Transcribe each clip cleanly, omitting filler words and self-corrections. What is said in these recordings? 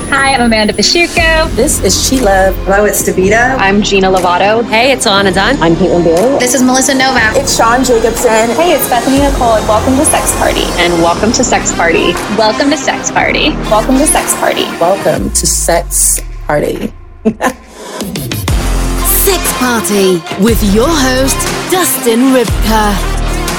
Hi, I'm Amanda Pachuco. This is Sheila. Hello, it's Davida. I'm Gina Lovato. Hey, it's Alana Dunn. I'm Caitlin Bailey. This is Melissa Novak. It's Sean Jacobson. Hey, it's Bethany Nicole, and welcome to Sex Party. And welcome to Sex Party. Welcome to Sex Party. Welcome to Sex Party. Welcome to Sex Party. Sex Party with your host, Dustin Ribka.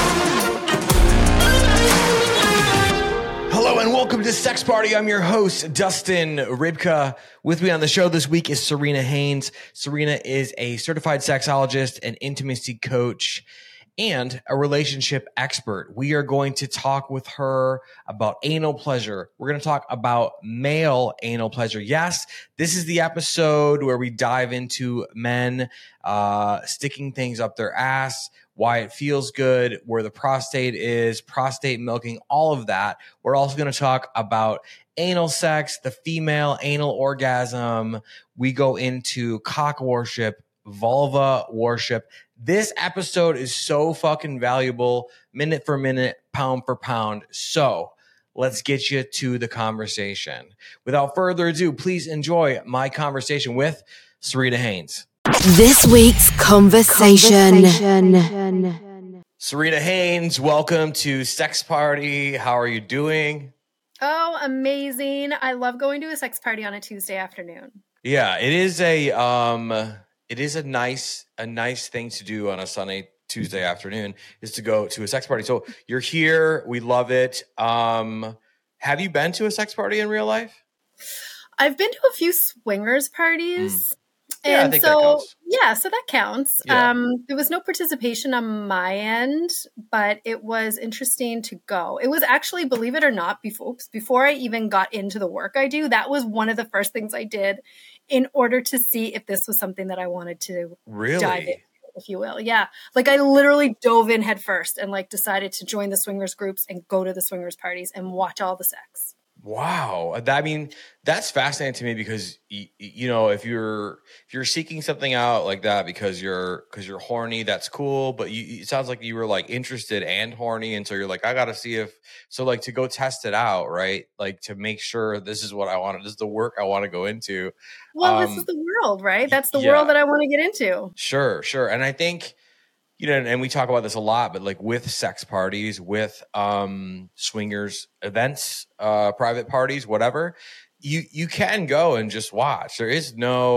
Hello and welcome to Sex Party. I'm your host, Dustin Ribka. With me on the show this week is Serena Haynes. Serena is a certified sexologist, an intimacy coach, and a relationship expert. We are going to talk with her about anal pleasure. We're going to talk about male anal pleasure. Yes, this is the episode where we dive into men sticking things up their ass, why it feels good, where the prostate is, prostate milking, all of that. We're also going to talk about anal sex, the female anal orgasm. We go into cock worship, vulva worship. This episode is so fucking valuable, minute for minute, pound for pound. So let's get you to the conversation. Without further ado, please enjoy my conversation with Serena Haynes. This week's conversation. Serena Haynes, welcome to Sex Party. How are you doing? Oh, amazing. I love going to a sex party on a Tuesday afternoon. Yeah, it is a nice thing to do on a Sunday, Tuesday afternoon is to go to a sex party. So you're here. We love it. Have you been to a sex party in real life? I've been to a few swingers parties. Yeah, and I think so, that counts. Yeah, so that counts. Yeah. There was no participation on my end, but it was interesting to go. It was actually, believe it or not, before I even got into the work I do, that was one of the first things I did in order to see if this was something that I wanted to dive into, if you will. Yeah. Like I literally dove in head first and like decided to join the swingers groups and go to the swingers parties and watch all the sex. Wow. I mean, that's fascinating to me because, you know, if you're seeking something out like that because you're horny, that's cool. But it sounds like you were like interested and horny. And so you're like, I got to see like to go test it out, right? Like to make sure this is what I want. This is the work I want to go into. Well, this is the world, right? That's the world that I want to get into. Sure. And I think, you know, and we talk about this a lot, but like with sex parties, with swingers events, private parties, whatever, you can go and just watch. There is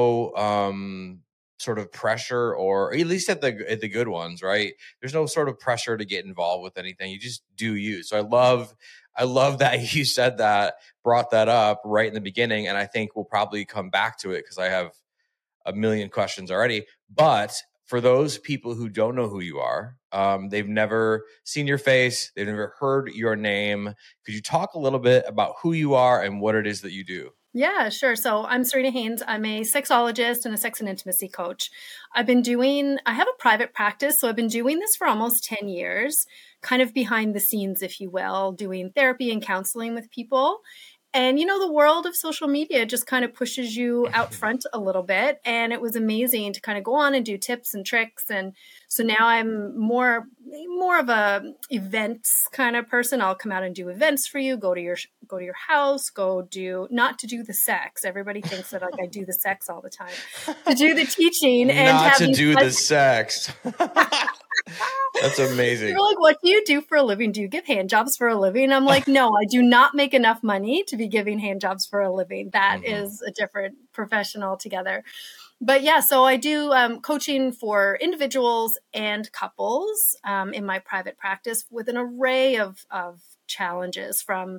no sort of pressure, or at least at the good ones, right? There's no sort of pressure to get involved with anything. You just do you. So I love that you said that, brought that up right in the beginning, and I think we'll probably come back to it because I have a million questions already. But for those people who don't know who you are, they've never seen your face, they've never heard your name. Could you talk a little bit about who you are and what it is that you do? Yeah, sure. So I'm Serena Haynes. I'm a sexologist and a sex and intimacy coach. I have a private practice, so I've been doing this for almost 10 years, kind of behind the scenes, if you will, doing therapy and counseling with people. And, you know, the world of social media just kind of pushes you out front a little bit. And it was amazing to kind of go on and do tips and tricks. And so now I'm more of a events kind of person. I'll come out and do events for you, go to your house, not to do the sex. Everybody thinks that like I do the sex all the time. To do the teaching and not to do the sex. That's amazing. You're like, what do you do for a living? Do you give hand jobs for a living? I'm like, no, I do not make enough money to be giving hand jobs for a living. That is a different profession altogether. But yeah, so I do coaching for individuals and couples in my private practice with an array of challenges from,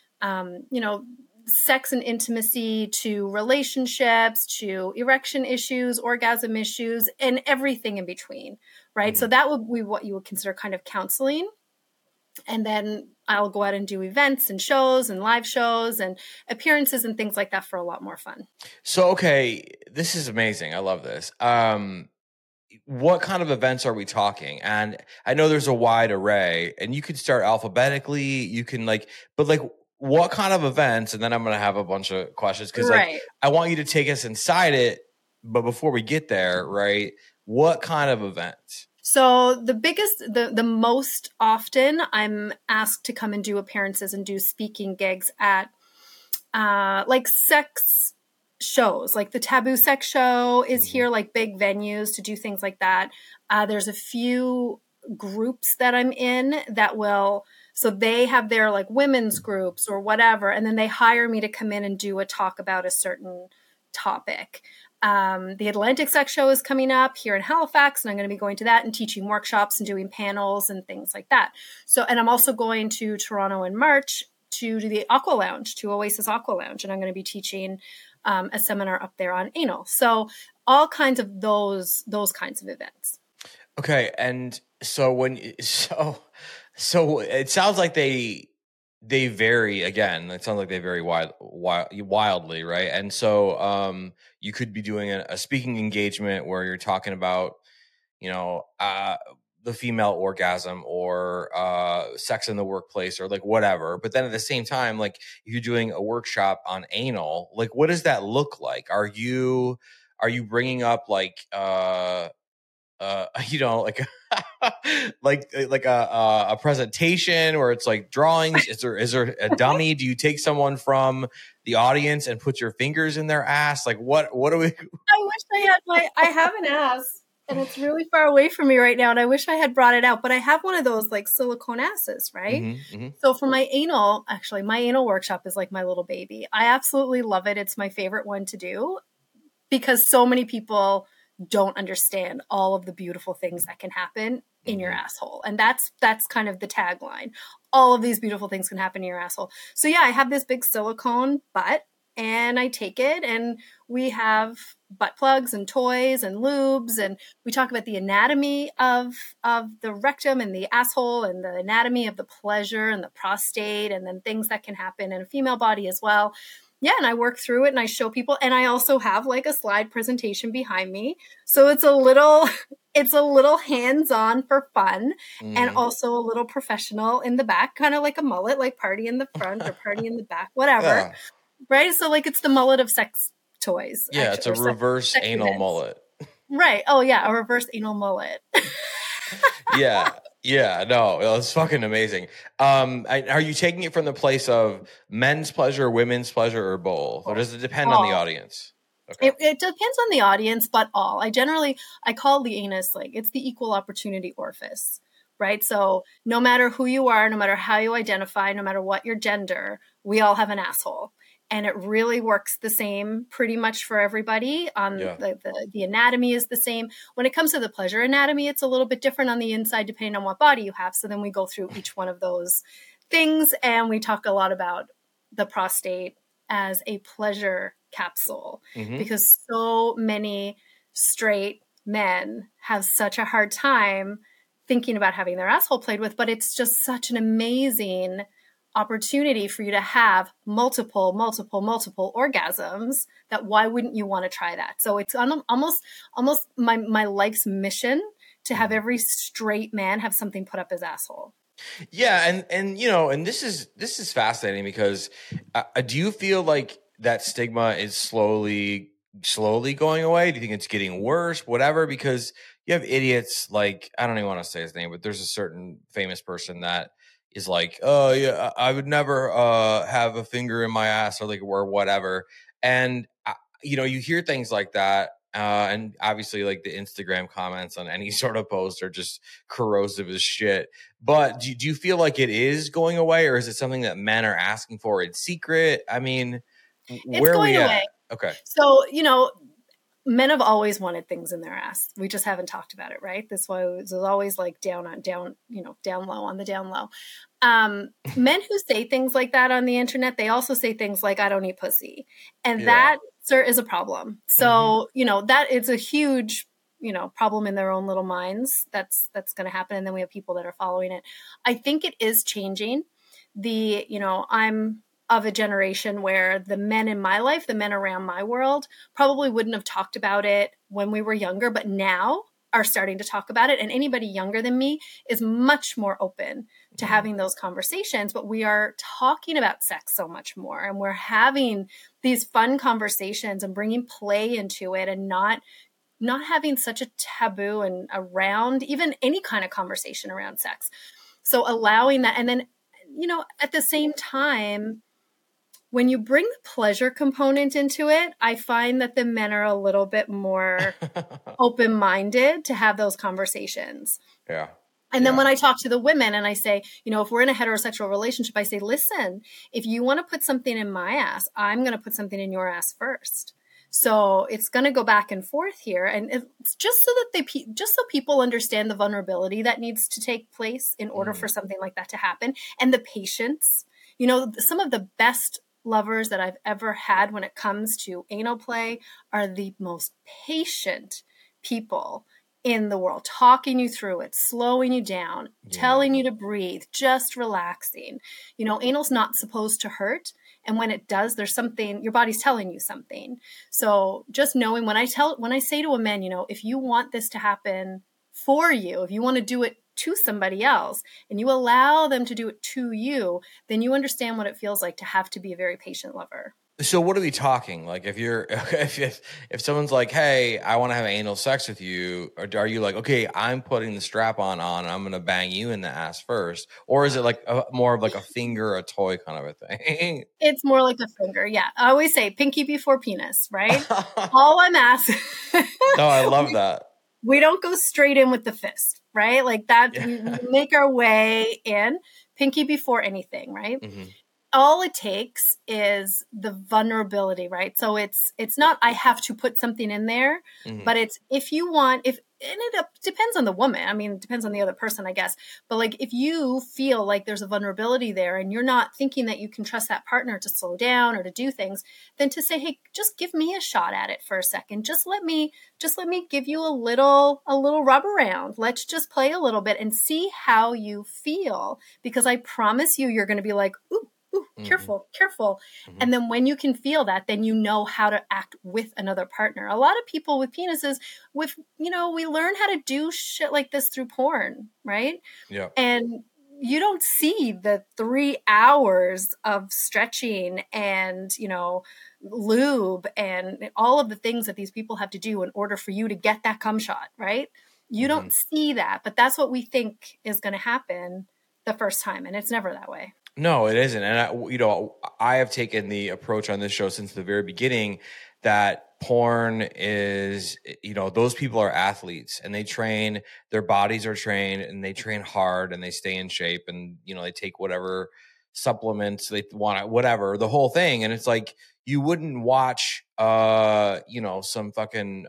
sex and intimacy to relationships to erection issues, orgasm issues, and everything in between, right? So that would be what you would consider kind of counseling. And then I'll go out and do events and shows and live shows and appearances and things like that for a lot more fun. So, okay, this is amazing. I love this. What kind of events are we talking? And I know there's a wide array, and you could start alphabetically. You can what kind of events? And then I'm going to have a bunch of questions because I want you to take us inside it. But before we get there, right, what kind of events? So the most often I'm asked to come and do appearances and do speaking gigs at like sex shows, like the Taboo Sex Show is here, like big venues to do things like that. There's a few groups that I'm in that will, so they have their like women's groups or whatever, and then they hire me to come in and do a talk about a certain topic. The Atlantic Sex Show is coming up here in Halifax, and I'm going to be going to that and teaching workshops and doing panels and things like that. So, and I'm also going to Toronto in March to do the Aqua Lounge, to Oasis Aqua Lounge, and I'm going to be teaching a seminar up there on anal. So all kinds of those kinds of events. Okay, and so so it sounds like they vary again. It sounds like they vary wildly, right? And so you could be doing a speaking engagement where you're talking about, the female orgasm or sex in the workplace or like whatever. But then at the same time, like if you're doing a workshop on anal, like what does that look like? Are you bringing up like like a presentation where it's like drawings? Is there a dummy? Do you take someone from the audience and put your fingers in their ass? Like what do we? I wish I have an ass and it's really far away from me right now. And I wish I had brought it out, but I have one of those like silicone asses, right? Mm-hmm. So for my anal workshop is like my little baby. I absolutely love it. It's my favorite one to do because so many people don't understand all of the beautiful things that can happen in your asshole. And that's kind of the tagline. All of these beautiful things can happen in your asshole. So yeah, I have this big silicone butt and I take it and we have butt plugs and toys and lubes. And we talk about the anatomy of the rectum and the asshole and the anatomy of the pleasure and the prostate and then things that can happen in a female body as well. Yeah, and I work through it and I show people, and I also have like a slide presentation behind me. So it's a little hands-on for fun and also a little professional in the back, kind of like a mullet, like party in the front or party in the back, whatever. Yeah. Right? So like it's the mullet of sex toys. Yeah, actually, it's a reverse anal mullet. Right. Oh yeah, a reverse anal mullet. Yeah, no, it's fucking amazing. Are you taking it from the place of men's pleasure, women's pleasure, or both? Or does it depend on the audience? Okay. It depends on the audience, but all. I call the anus like it's the equal opportunity orifice, right? So no matter who you are, no matter how you identify, no matter what your gender, we all have an asshole. And it really works the same pretty much for everybody. The anatomy is the same. When it comes to the pleasure anatomy, it's a little bit different on the inside depending on what body you have. So then we go through each one of those things and we talk a lot about the prostate as a pleasure capsule because so many straight men have such a hard time thinking about having their asshole played with, but it's just such an amazing opportunity for you to have multiple orgasms that why wouldn't you want to try that? So it's almost my life's mission to have every straight man have something put up his asshole. Yeah. And this is fascinating because do you feel like that stigma is slowly going away? Do you think it's getting worse? Whatever, because you have idiots like, I don't even want to say his name, but there's a certain famous person that is like, oh yeah, I would never have a finger in my ass or whatever. And you hear things like that, and obviously like the Instagram comments on any sort of post are just corrosive as shit. But do you feel like it is going away, or is it something that men are asking for in secret? I mean, where are we at? Okay, so men have always wanted things in their ass. We just haven't talked about it, right? This was always like down low on the down low. Men who say things like that on the internet, they also say things like, I don't eat pussy. And that, sir, is a problem. So, that is a huge, problem in their own little minds. That's going to happen. And then we have people that are following it. I think it is changing. I'm of a generation where the men in my life, the men around my world, probably wouldn't have talked about it when we were younger, but now are starting to talk about it. And anybody younger than me is much more open to having those conversations, but we are talking about sex so much more. And we're having these fun conversations and bringing play into it and not having such a taboo and around even any kind of conversation around sex. So allowing that. And then, at the same time, when you bring the pleasure component into it, I find that the men are a little bit more open-minded to have those conversations. Yeah. And then when I talk to the women and I say, you know, if we're in a heterosexual relationship, I say, listen, if you want to put something in my ass, I'm going to put something in your ass first. So it's going to go back and forth here. And it's just so that just so people understand the vulnerability that needs to take place in order for something like that to happen, and the patience. You know, some of the best lovers that I've ever had when it comes to anal play are the most patient people in the world, talking you through it, slowing you down, telling you to breathe, just relaxing. You know, anal's not supposed to hurt. And when it does, there's something, your body's telling you something. So just knowing when I say to a man, you know, if you want this to happen for you, if you want to do it to somebody else and you allow them to do it to you, then you understand what it feels like to have to be a very patient lover. So what are we talking? Like if someone's like, hey, I want to have anal sex with you, or are you like, okay, I'm putting the strap on and I'm going to bang you in the ass first? Or is it like more of like a finger, a toy kind of a thing? It's more like a finger. Yeah. I always say pinky before penis, right? All I'm asking. Oh, I love that. We don't go straight in with the fist, right? Like that, we make our way in, pinky before anything, right? Mm-hmm. All it takes is the vulnerability, right? So it's not, I have to put something in there, but it's, if you want, and it depends on the woman. I mean, it depends on the other person, I guess. But like, if you feel like there's a vulnerability there and you're not thinking that you can trust that partner to slow down or to do things, then to say, hey, just give me a shot at it for a second. Just let me give you a little rub around. Let's just play a little bit and see how you feel. Because I promise you're going to be like, ooh, careful. Mm-hmm. And then when you can feel that, then you know how to act with another partner. A lot of people with penises, we learn how to do shit like this through porn, right? Yeah. And you don't see the 3 hours of stretching and, lube and all of the things that these people have to do in order for you to get that cum shot, right? You don't see that, but that's what we think is going to happen the first time. And it's never that way. No, it isn't. And I have taken the approach on this show since the very beginning that porn is, those people are athletes and they train, their bodies are trained and they train hard and they stay in shape and, they take whatever supplements they want, whatever, the whole thing. And it's like, you wouldn't watch, some fucking,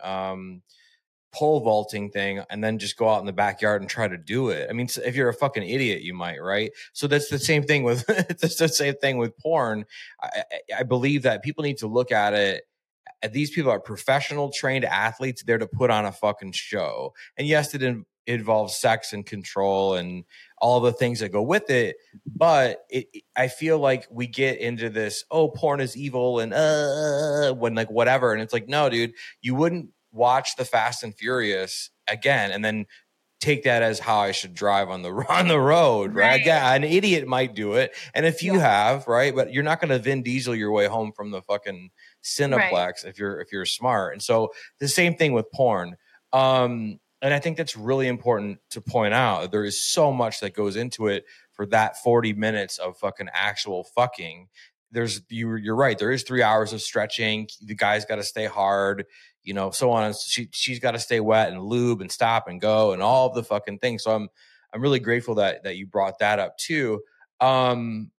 pole vaulting thing and then just go out in the backyard and try to do it. I mean, if you're a fucking idiot, you might, right? So that's the same thing with it's the same thing with porn. I believe that people need to look at it. These people are professional trained athletes there to put on a fucking show. And yes, it involves sex and control and all the things that go with it. But I feel like we get into this, porn is evil and when like whatever. And it's like, no, dude, you wouldn't watch the Fast and Furious again and then take that as how I should drive on the road, right? Yeah, an idiot might do it. And if you have, right, but you're not going to Vin Diesel your way home from the fucking Cineplex if you're smart. And so the same thing with porn. And I think that's really important to point out. There is so much that goes into it for that 40 minutes of fucking actual fucking. You're right. There is 3 hours of stretching. The guy's got to stay hard, so on. She's got to stay wet and lube and stop and go and all of the fucking things. So I'm really grateful that you brought that up too. And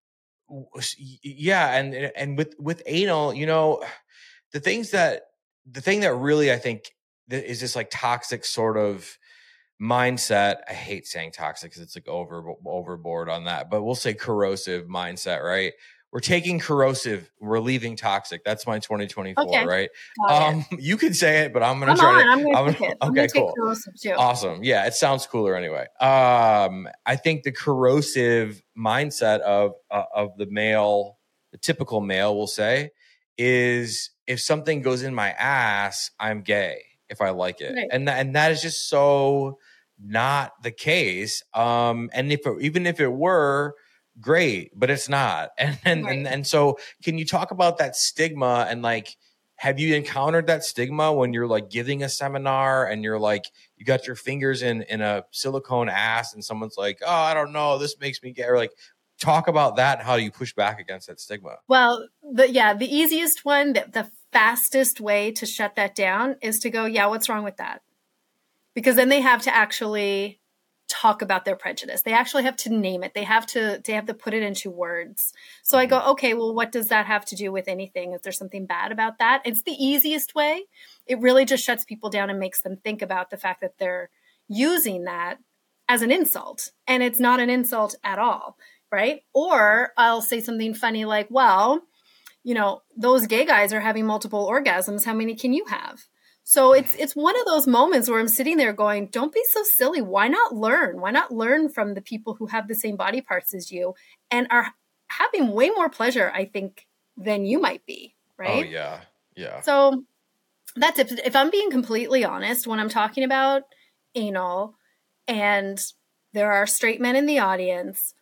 with anal, the thing that really I think is this like toxic sort of mindset. I hate saying toxic because it's like overboard on that, but we'll say corrosive mindset, right? We're taking corrosive. We're leaving toxic. That's my 2024, okay. Right? You can say it, but I'm going to try to. I'm going to okay, cool. Corrosive too. Awesome. Yeah, it sounds cooler anyway. I think the corrosive mindset of the male, the typical male, we'll say, is if something goes in my ass, I'm gay if I like it, right. And that is just so not the case. And even if it were. Great, but it's not. And so can you talk about that stigma and like, have you encountered that stigma when you're like giving a seminar and you're like, you got your fingers in a silicone ass and someone's like, oh, I don't know, this makes me gay, or like talk about that. How do you push back against that stigma? Well, the easiest one, the fastest way to shut that down is to go, yeah, what's wrong with that? Because then they have to actually talk about their prejudice. They actually have to name it. They have to put it into words. So I go, okay, well, what does that have to do with anything? Is there something bad about that? It's the easiest way. It really just shuts people down and makes them think about the fact that they're using that as an insult. And it's not an insult at all, right? Or I'll say something funny like, well, you know, those gay guys are having multiple orgasms. How many can you have? So it's one of those moments where I'm sitting there going, don't be so silly. Why not learn? Why not learn from the people who have the same body parts as you and are having way more pleasure, I think, than you might be, right? Oh, yeah. Yeah. So that's it. If I'm being completely honest, when I'm talking about anal and there are straight men in the audience,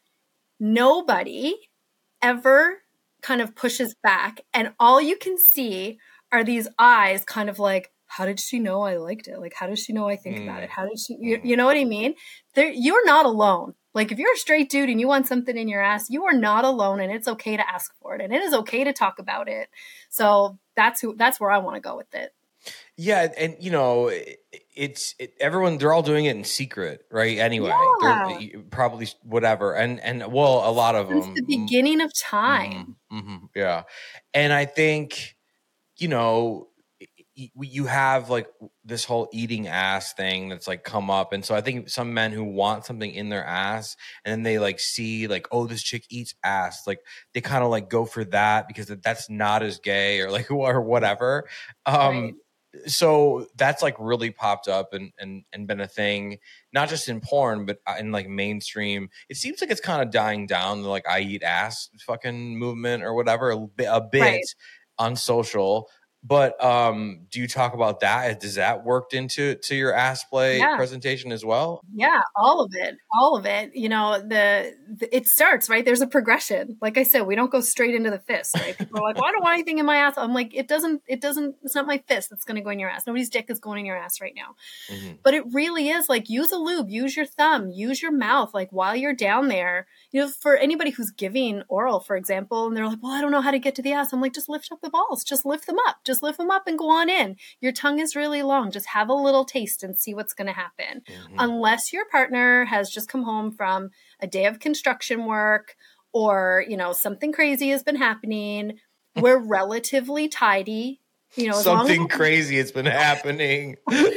nobody ever kind of pushes back. And all you can see are these eyes kind of like, how did she know I liked it? Like, how does she know I think about it? How did she, you know what I mean? You're not alone. Like if you're a straight dude and you want something in your ass, you are not alone and it's okay to ask for it. And it is okay to talk about it. So that's where I want to go with it. Yeah. And you know, everyone, they're all doing it in secret, right? Anyway, Yeah. They're probably whatever. And well, a lot of Since them. the beginning of time. Yeah. And I think, you know, you have like this whole eating ass thing that's like come up. And so I think some men who want something in their ass and then they like see like, oh, this chick eats ass. Like they kind of like go for that because that's not as gay or like, or whatever. Right. So that's like really popped up and been a thing, not just in porn, but in like mainstream. It seems like it's kind of dying down, the like I eat ass fucking movement or whatever, a bit Right. on social. But do you talk about that? Does that worked into your ass play presentation as well? Yeah, all of it. You know, it starts, right? There's a progression. Like I said, we don't go straight into the fist, right? People are like, well, I don't want anything in my ass. I'm like, it's not my fist that's going to go in your ass. Nobody's dick is going in your ass right now. But it really is like, use a lube, use your thumb, use your mouth. Like while you're down there, you know, for anybody who's giving oral, for example, and they're like, well, I don't know how to get to the ass. I'm like, just lift up the balls, just lift them up. Just lift them up and go on in. Your tongue is really long. Just have a little taste and see what's going to happen. Unless your partner has just come home from a day of construction work or, you know, something crazy has been happening. We're relatively tidy. You know, something crazy has been happening.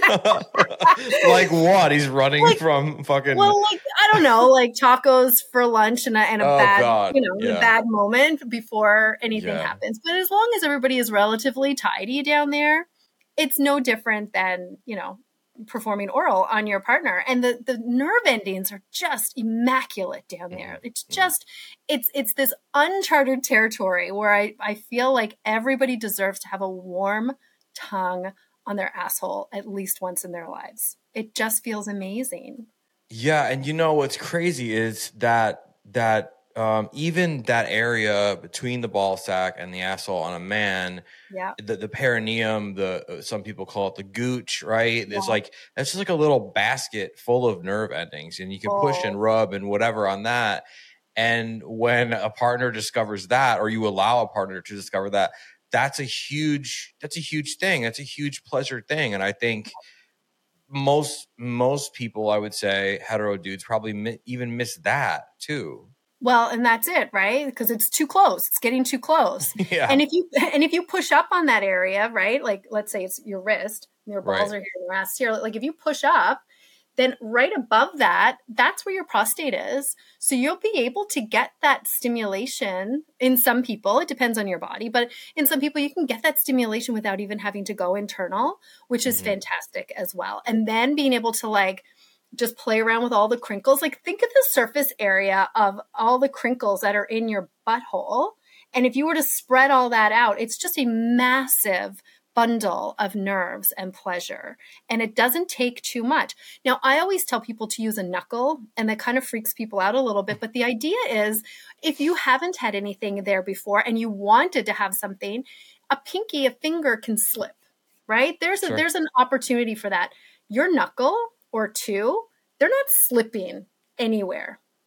Like what? He's running like, from fucking. Well, like I don't know, like tacos for lunch and a bad, God. You know, a bad moment before anything happens. But as long as everybody is relatively tidy down there, it's no different than, you know, performing oral on your partner. And the nerve endings are just immaculate down there. It's just, it's this uncharted territory where I feel like everybody deserves to have a warm tongue on their asshole at least once in their lives. It just feels amazing. Yeah. And you know, what's crazy is that even that area between the ball sack and the asshole on a man, the perineum, some people call it the gooch, right? It's like, that's just like a little basket full of nerve endings and you can push and rub and whatever on that. And when a partner discovers that, or you allow a partner to discover that, that's a huge thing. That's a huge pleasure thing. And I think most people, I would say hetero dudes probably even miss that too. Well, and that's it, right? Because it's too close. It's getting too close. Yeah. And if you push up on that area, right? Like let's say it's your wrist, and your balls are here, and your ass here. Like if you push up, then right above that, that's where your prostate is. So you'll be able to get that stimulation in some people. It depends on your body, but in some people you can get that stimulation without even having to go internal, which is fantastic as well. And then being able to like just play around with all the crinkles. Like think of the surface area of all the crinkles that are in your butthole. And if you were to spread all that out, it's just a massive bundle of nerves and pleasure. And it doesn't take too much. Now, I always tell people to use a knuckle, and that kind of freaks people out a little bit. But the idea is if you haven't had anything there before and you wanted to have something, a finger can slip, right? There's an opportunity for that. Your knuckle or two, they're not slipping anywhere.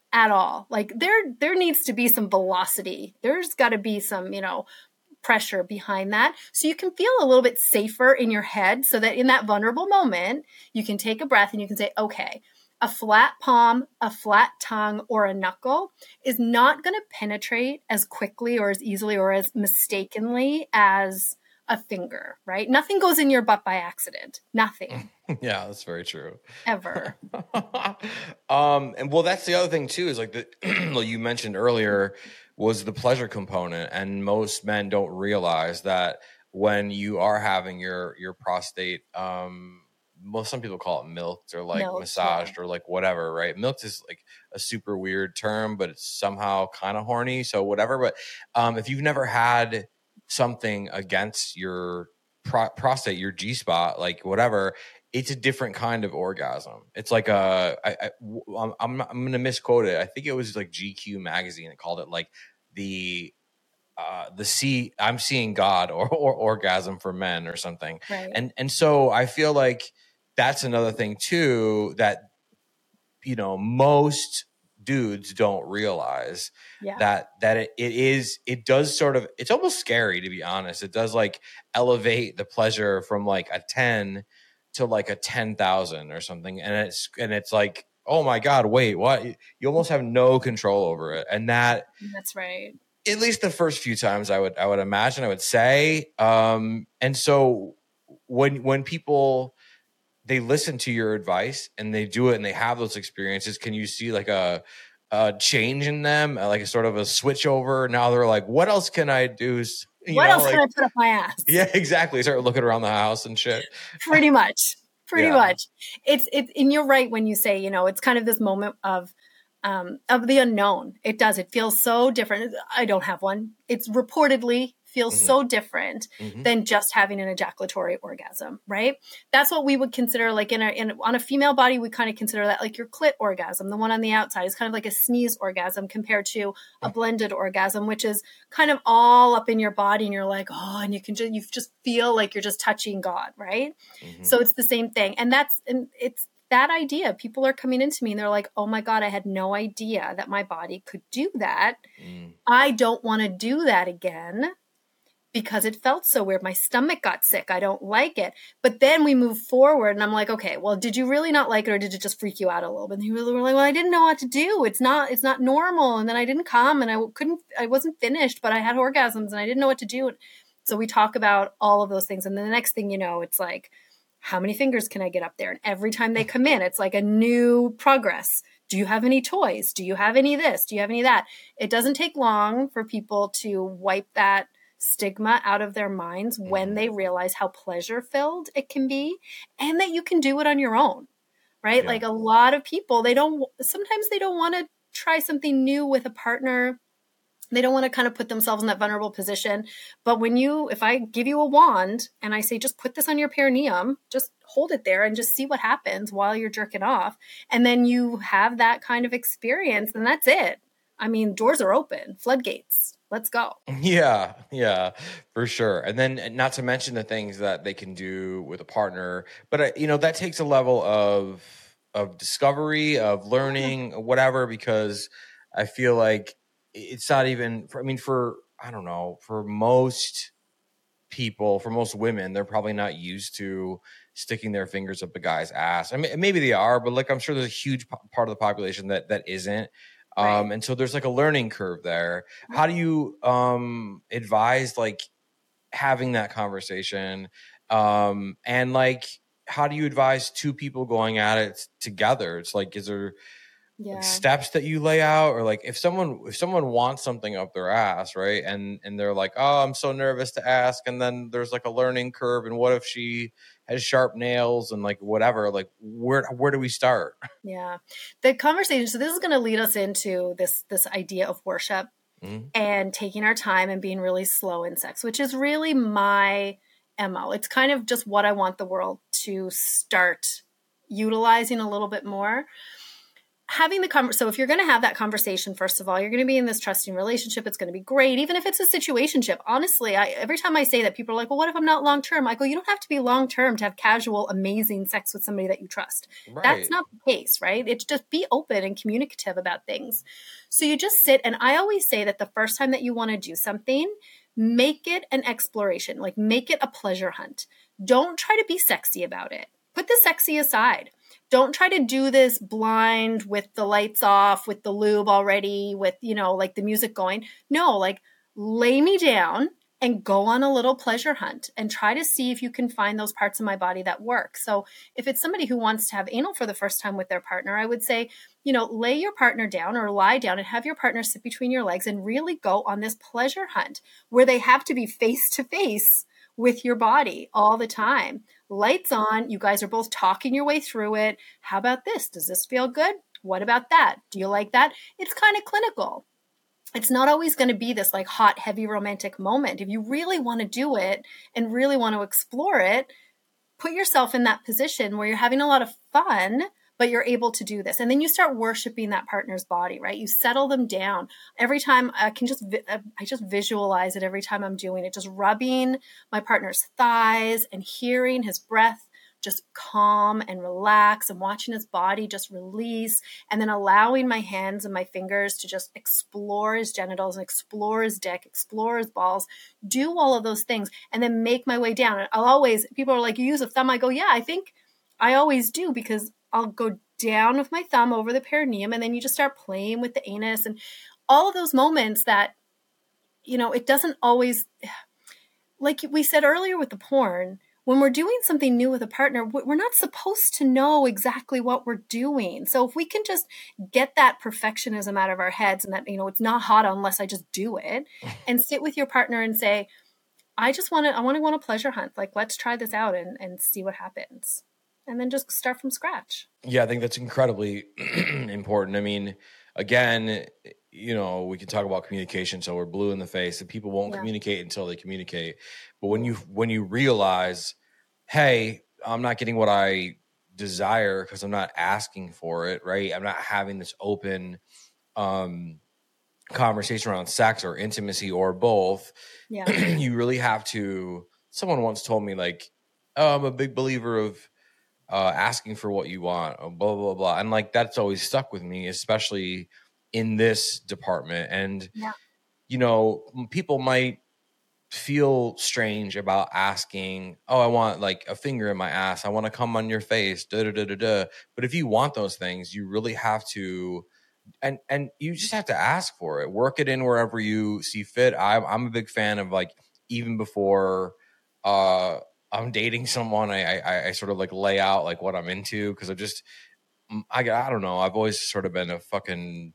at all. Like there needs to be some velocity. There's got to be some, pressure behind that. So you can feel a little bit safer in your head so that in that vulnerable moment, you can take a breath and you can say, okay, a flat palm, a flat tongue, or a knuckle is not going to penetrate as quickly or as easily or as mistakenly as a finger, right? Nothing goes in your butt by accident. Nothing. Yeah, that's very true. Ever. And well, that's the other thing too, is like you mentioned earlier was the pleasure component. And most men don't realize that when you are having your prostate, some people call it milked or like massaged or like whatever, right? Milked is like a super weird term, but it's somehow kind of horny. So whatever. But if you've never had something against your prostate, your G-spot, like whatever, it's a different kind of orgasm. It's like I'm going to misquote it. I think it was like GQ magazine that called it like the I'm seeing God or orgasm for men or something. Right. And so I feel like that's another thing too, that, most dudes don't realize that it does sort of, it's almost scary, to be honest. It does like elevate the pleasure from like a 10 to like a 10,000 or something. And it's like, oh my God, wait, what? You almost have no control over it. And that's right. At least the first few times I would imagine, I would say. And so when people, they listen to your advice and they do it and they have those experiences, can you see like a change in them, like a sort of a switch over? Now they're like, what else can I do? What else can I put up my ass? Yeah, exactly. Start looking around the house and shit. Pretty much. It's and you're right when you say, it's kind of this moment of the unknown. It feels so different. I don't have one. It's reportedly feels so different than just having an ejaculatory orgasm, right? That's what we would consider like on a female body, we kind of consider that like your clit orgasm. The one on the outside is kind of like a sneeze orgasm compared to a blended orgasm, which is kind of all up in your body and you're like, oh, and you just feel like you're just touching God, right? So it's the same thing. And it's that idea. People are coming into me and they're like, oh my God, I had no idea that my body could do that. I don't want to do that again because it felt so weird. My stomach got sick. I don't like it. But then we move forward and I'm like, okay, well, did you really not like it or did it just freak you out a little bit? And they were like, well, I didn't know what to do. It's not normal. And then I didn't come and I wasn't finished, but I had orgasms and I didn't know what to do. So we talk about all of those things. And then the next thing you know, it's like, how many fingers can I get up there? And every time they come in, it's like a new progress. Do you have any toys? Do you have any of this? Do you have any of that? It doesn't take long for people to wipe that stigma out of their minds when they realize how pleasure-filled it can be and that you can do it on your own, right? Yeah. Like a lot of people, sometimes they don't want to try something new with a partner. They don't want to kind of put themselves in that vulnerable position. But if I give you a wand and I say, just put this on your perineum, just hold it there and just see what happens while you're jerking off. And then you have that kind of experience and that's it. I mean, doors are open, floodgates. Let's go. Yeah, for sure. And then not to mention the things that they can do with a partner, but that takes a level of discovery, of learning, whatever, because I feel like it's not even for most people, for most women, they're probably not used to sticking their fingers up a guy's ass. I mean, maybe they are, but like, I'm sure there's a huge part of the population that isn't. Right. And so there's like a learning curve there. How do you advise like having that conversation? And like, how do you advise two people going at it together? It's like, is there like steps that you lay out, or like if someone wants something up their ass, right? And they're like, oh, I'm so nervous to ask. And then there's like a learning curve. And what if she has sharp nails and like whatever, like where do we start? Yeah. The conversation. So this is going to lead us into this idea of worship and taking our time and being really slow in sex, which is really my MO. It's kind of just what I want the world to start utilizing a little bit more. having so if you're going to have that conversation, first of all, you're going to be in this trusting relationship. It's going to be great. Even if it's a situationship, honestly, every time I say that, people are like, well, what if I'm not long-term? I go, you don't have to be long-term to have casual, amazing sex with somebody that you trust. Right. That's not the case, right? It's just be open and communicative about things. So you just sit, and I always say that the first time that you want to do something, make it an exploration, like make it a pleasure hunt. Don't try to be sexy about it. Put the sexy aside. Don't try to do this blind with the lights off, with the lube already, with, like the music going. No, like lay me down and go on a little pleasure hunt and try to see if you can find those parts of my body that work. So if it's somebody who wants to have anal for the first time with their partner, I would say, lay your partner down or lie down and have your partner sit between your legs and really go on this pleasure hunt where they have to be face to face with your body all the time. Lights on, you guys are both talking your way through it. How about this? Does this feel good? What about that? Do you like that? It's kind of clinical. It's not always going to be this like hot, heavy romantic moment. If you really want to do it and really want to explore it, put yourself in that position where you're having a lot of fun, but you're able to do this. And then you start worshiping that partner's body, right? You settle them down. Every time I just visualize it every time I'm doing it, just rubbing my partner's thighs and hearing his breath just calm and relax and watching his body just release, and then allowing my hands and my fingers to just explore his genitals and explore his dick, explore his balls, do all of those things, and then make my way down. And people are like, you use a thumb? I go, yeah, I think I always do, because I'll go down with my thumb over the perineum, and then you just start playing with the anus and all of those moments that, it doesn't always, like we said earlier with the porn, when we're doing something new with a partner, we're not supposed to know exactly what we're doing. So if we can just get that perfectionism out of our heads and that, it's not hot unless I just do it, and sit with your partner and say, I want to go on a pleasure hunt. Like, let's try this out and see what happens. And then just start from scratch. Yeah, I think that's incredibly important. I mean, again, we can talk about communication, so we're blue in the face, and people won't communicate until they communicate. But when you realize, hey, I'm not getting what I desire because I'm not asking for it, right? I'm not having this open conversation around sex or intimacy or both. Yeah. You really have to. Someone once told me, like, oh, I'm a big believer of asking for what you want, blah, blah, blah. And like, that's always stuck with me, especially in this department. And, people might feel strange about asking, oh, I want like a finger in my ass. I want to come on your face. Da, da, da, da, da. But if you want those things, you really have to, and you just have to ask for it. Work it in wherever you see fit. I'm a big fan of, like, even before, I'm dating someone, I sort of like lay out like what I'm into, because I don't know. I've always sort of been a fucking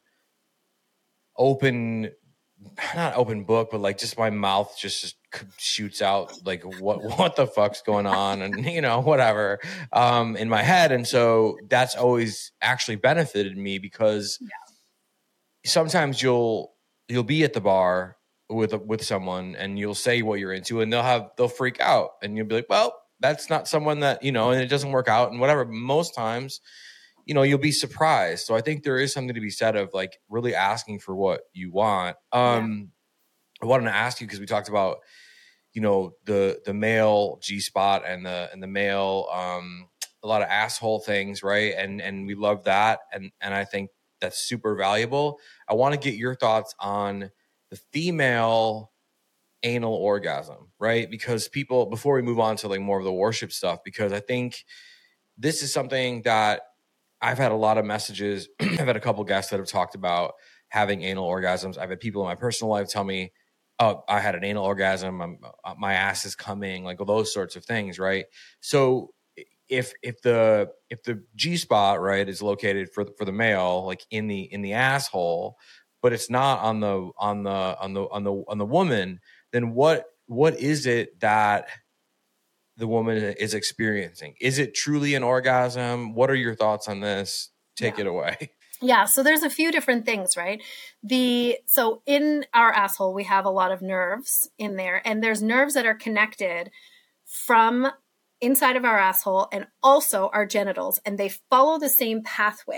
not open book, but like just my mouth just shoots out like what the fuck's going on, and whatever in my head. And so that's always actually benefited me, because sometimes you'll be at the bar with someone and you'll say what you're into, and they'll freak out, and you'll be like, well, that's not someone that, and it doesn't work out and whatever. Most times, you'll be surprised. So I think there is something to be said of like really asking for what you want. I wanted to ask you, because we talked about, the male G-spot and the male, a lot of asshole things. Right. And we love that. And I think that's super valuable. I want to get your thoughts on the female anal orgasm, right? Because people, before we move on to like more of the worship stuff, because I think this is something that I've had a lot of messages. I've had a couple guests that have talked about having anal orgasms. I've had people in my personal life tell me, oh, I had an anal orgasm, my ass is coming, like all those sorts of things, right? So if the G-spot, right, is located for the male, like in the asshole, but it's not on the woman, then what is it that the woman is experiencing? Is it truly an orgasm? What are your thoughts on this? Take it away. Yeah, so there's a few different things, right? So in our asshole, we have a lot of nerves in there, and there's nerves that are connected from inside of our asshole and also our genitals, and they follow the same pathway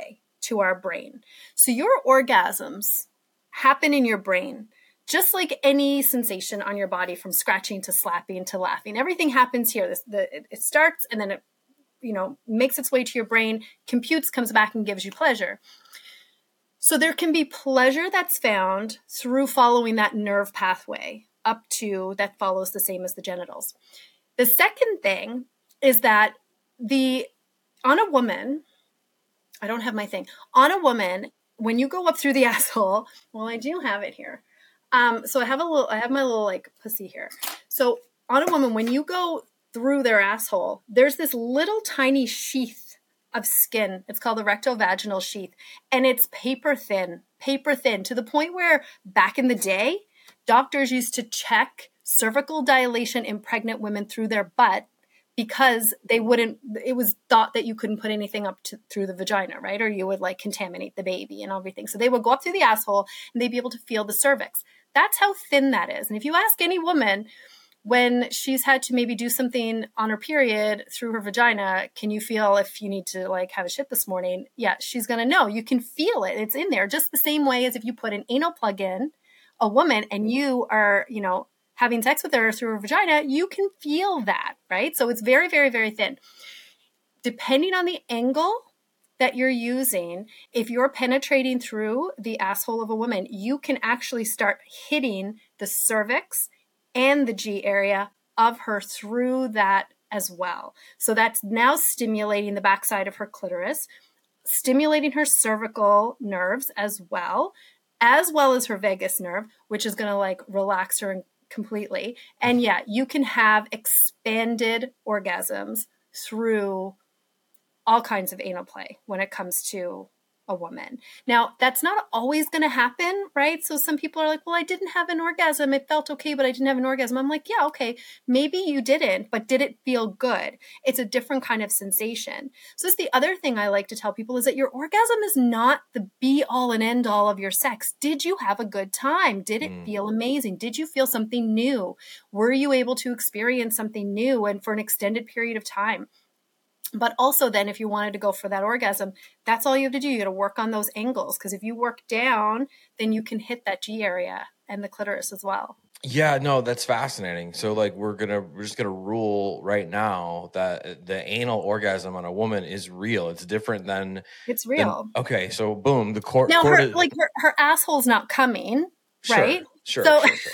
to our brain. So your orgasms happen in your brain, just like any sensation on your body, from scratching to slapping to laughing. Everything happens here. It starts and then it, makes its way to your brain, computes, comes back and gives you pleasure. So there can be pleasure that's found through following that nerve pathway up to that follows the same as the genitals. The second thing is that on a woman, I don't have my thing. On a woman, when you go up through the asshole, well, I do have it here. So I have my little like pussy here. So on a woman, when you go through their asshole, there's this little tiny sheath of skin. It's called the rectovaginal sheath. And it's paper thin to the point where back in the day, doctors used to check cervical dilation in pregnant women through their butt because it was thought that you couldn't put anything up through the vagina, right? Or you would like contaminate the baby and everything. So they would go up through the asshole and they'd be able to feel the cervix. That's how thin that is. And if you ask any woman when she's had to maybe do something on her period through her vagina, can you feel if you need to like have a shit this morning? Yeah, she's going to know. You can feel it. It's in there just the same way as if you put an anal plug in a woman and you are, having sex with her through her vagina, you can feel that, right? So it's very, very, very thin. Depending on the angle that you're using, if you're penetrating through the asshole of a woman, you can actually start hitting the cervix and the G area of her through that as well. So that's now stimulating the backside of her clitoris, stimulating her cervical nerves as well as her vagus nerve, which is going to like relax her completely. And yeah, you can have expanded orgasms through all kinds of anal play when it comes to a woman. Now, that's not always going to happen, right? So some people are like, well, I didn't have an orgasm. It felt okay, but I didn't have an orgasm. I'm like, yeah, okay, maybe you didn't, but did it feel good? It's a different kind of sensation. So that's the other thing I like to tell people is that your orgasm is not the be all and end all of your sex. Did you have a good time? Did it feel amazing? Did you feel something new? Were you able to experience something new and for an extended period of time? But also then if you wanted to go for that orgasm, that's all you have to do. You got to work on those angles, because if you work down, then you can hit that G area and the clitoris as well. Yeah, no, that's fascinating. So like we're just gonna rule right now that the anal orgasm on a woman is real. It's different than it's real. Okay, so boom, the court now her asshole's not coming, right? Sure.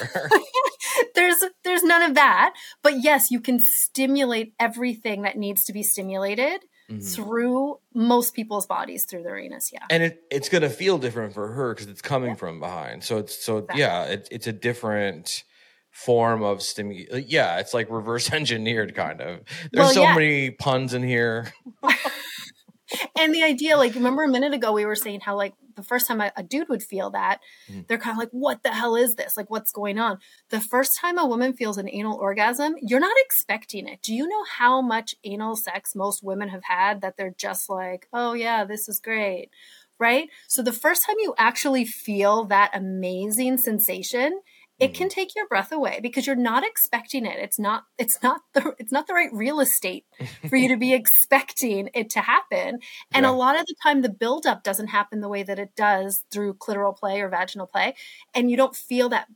There's none of that. But yes, you can stimulate everything that needs to be stimulated through most people's bodies, through their anus. Yeah. And it's going to feel different for her because it's coming from behind. So it's a different form of stimulation. Yeah. It's like reverse engineered kind of. There's many puns in here. And the idea, like, remember a minute ago, we were saying how, like, the first time a dude would feel that, they're kind of like, what the hell is this? Like, what's going on? The first time a woman feels an anal orgasm, you're not expecting it. Do you know how much anal sex most women have had that they're just like, oh, yeah, this is great, right? So the first time you actually feel that amazing sensation, it can take your breath away because you're not expecting it. It's not the right real estate for you to be expecting it to happen. And a lot of the time the buildup doesn't happen the way that it does through clitoral play or vaginal play. And you don't feel that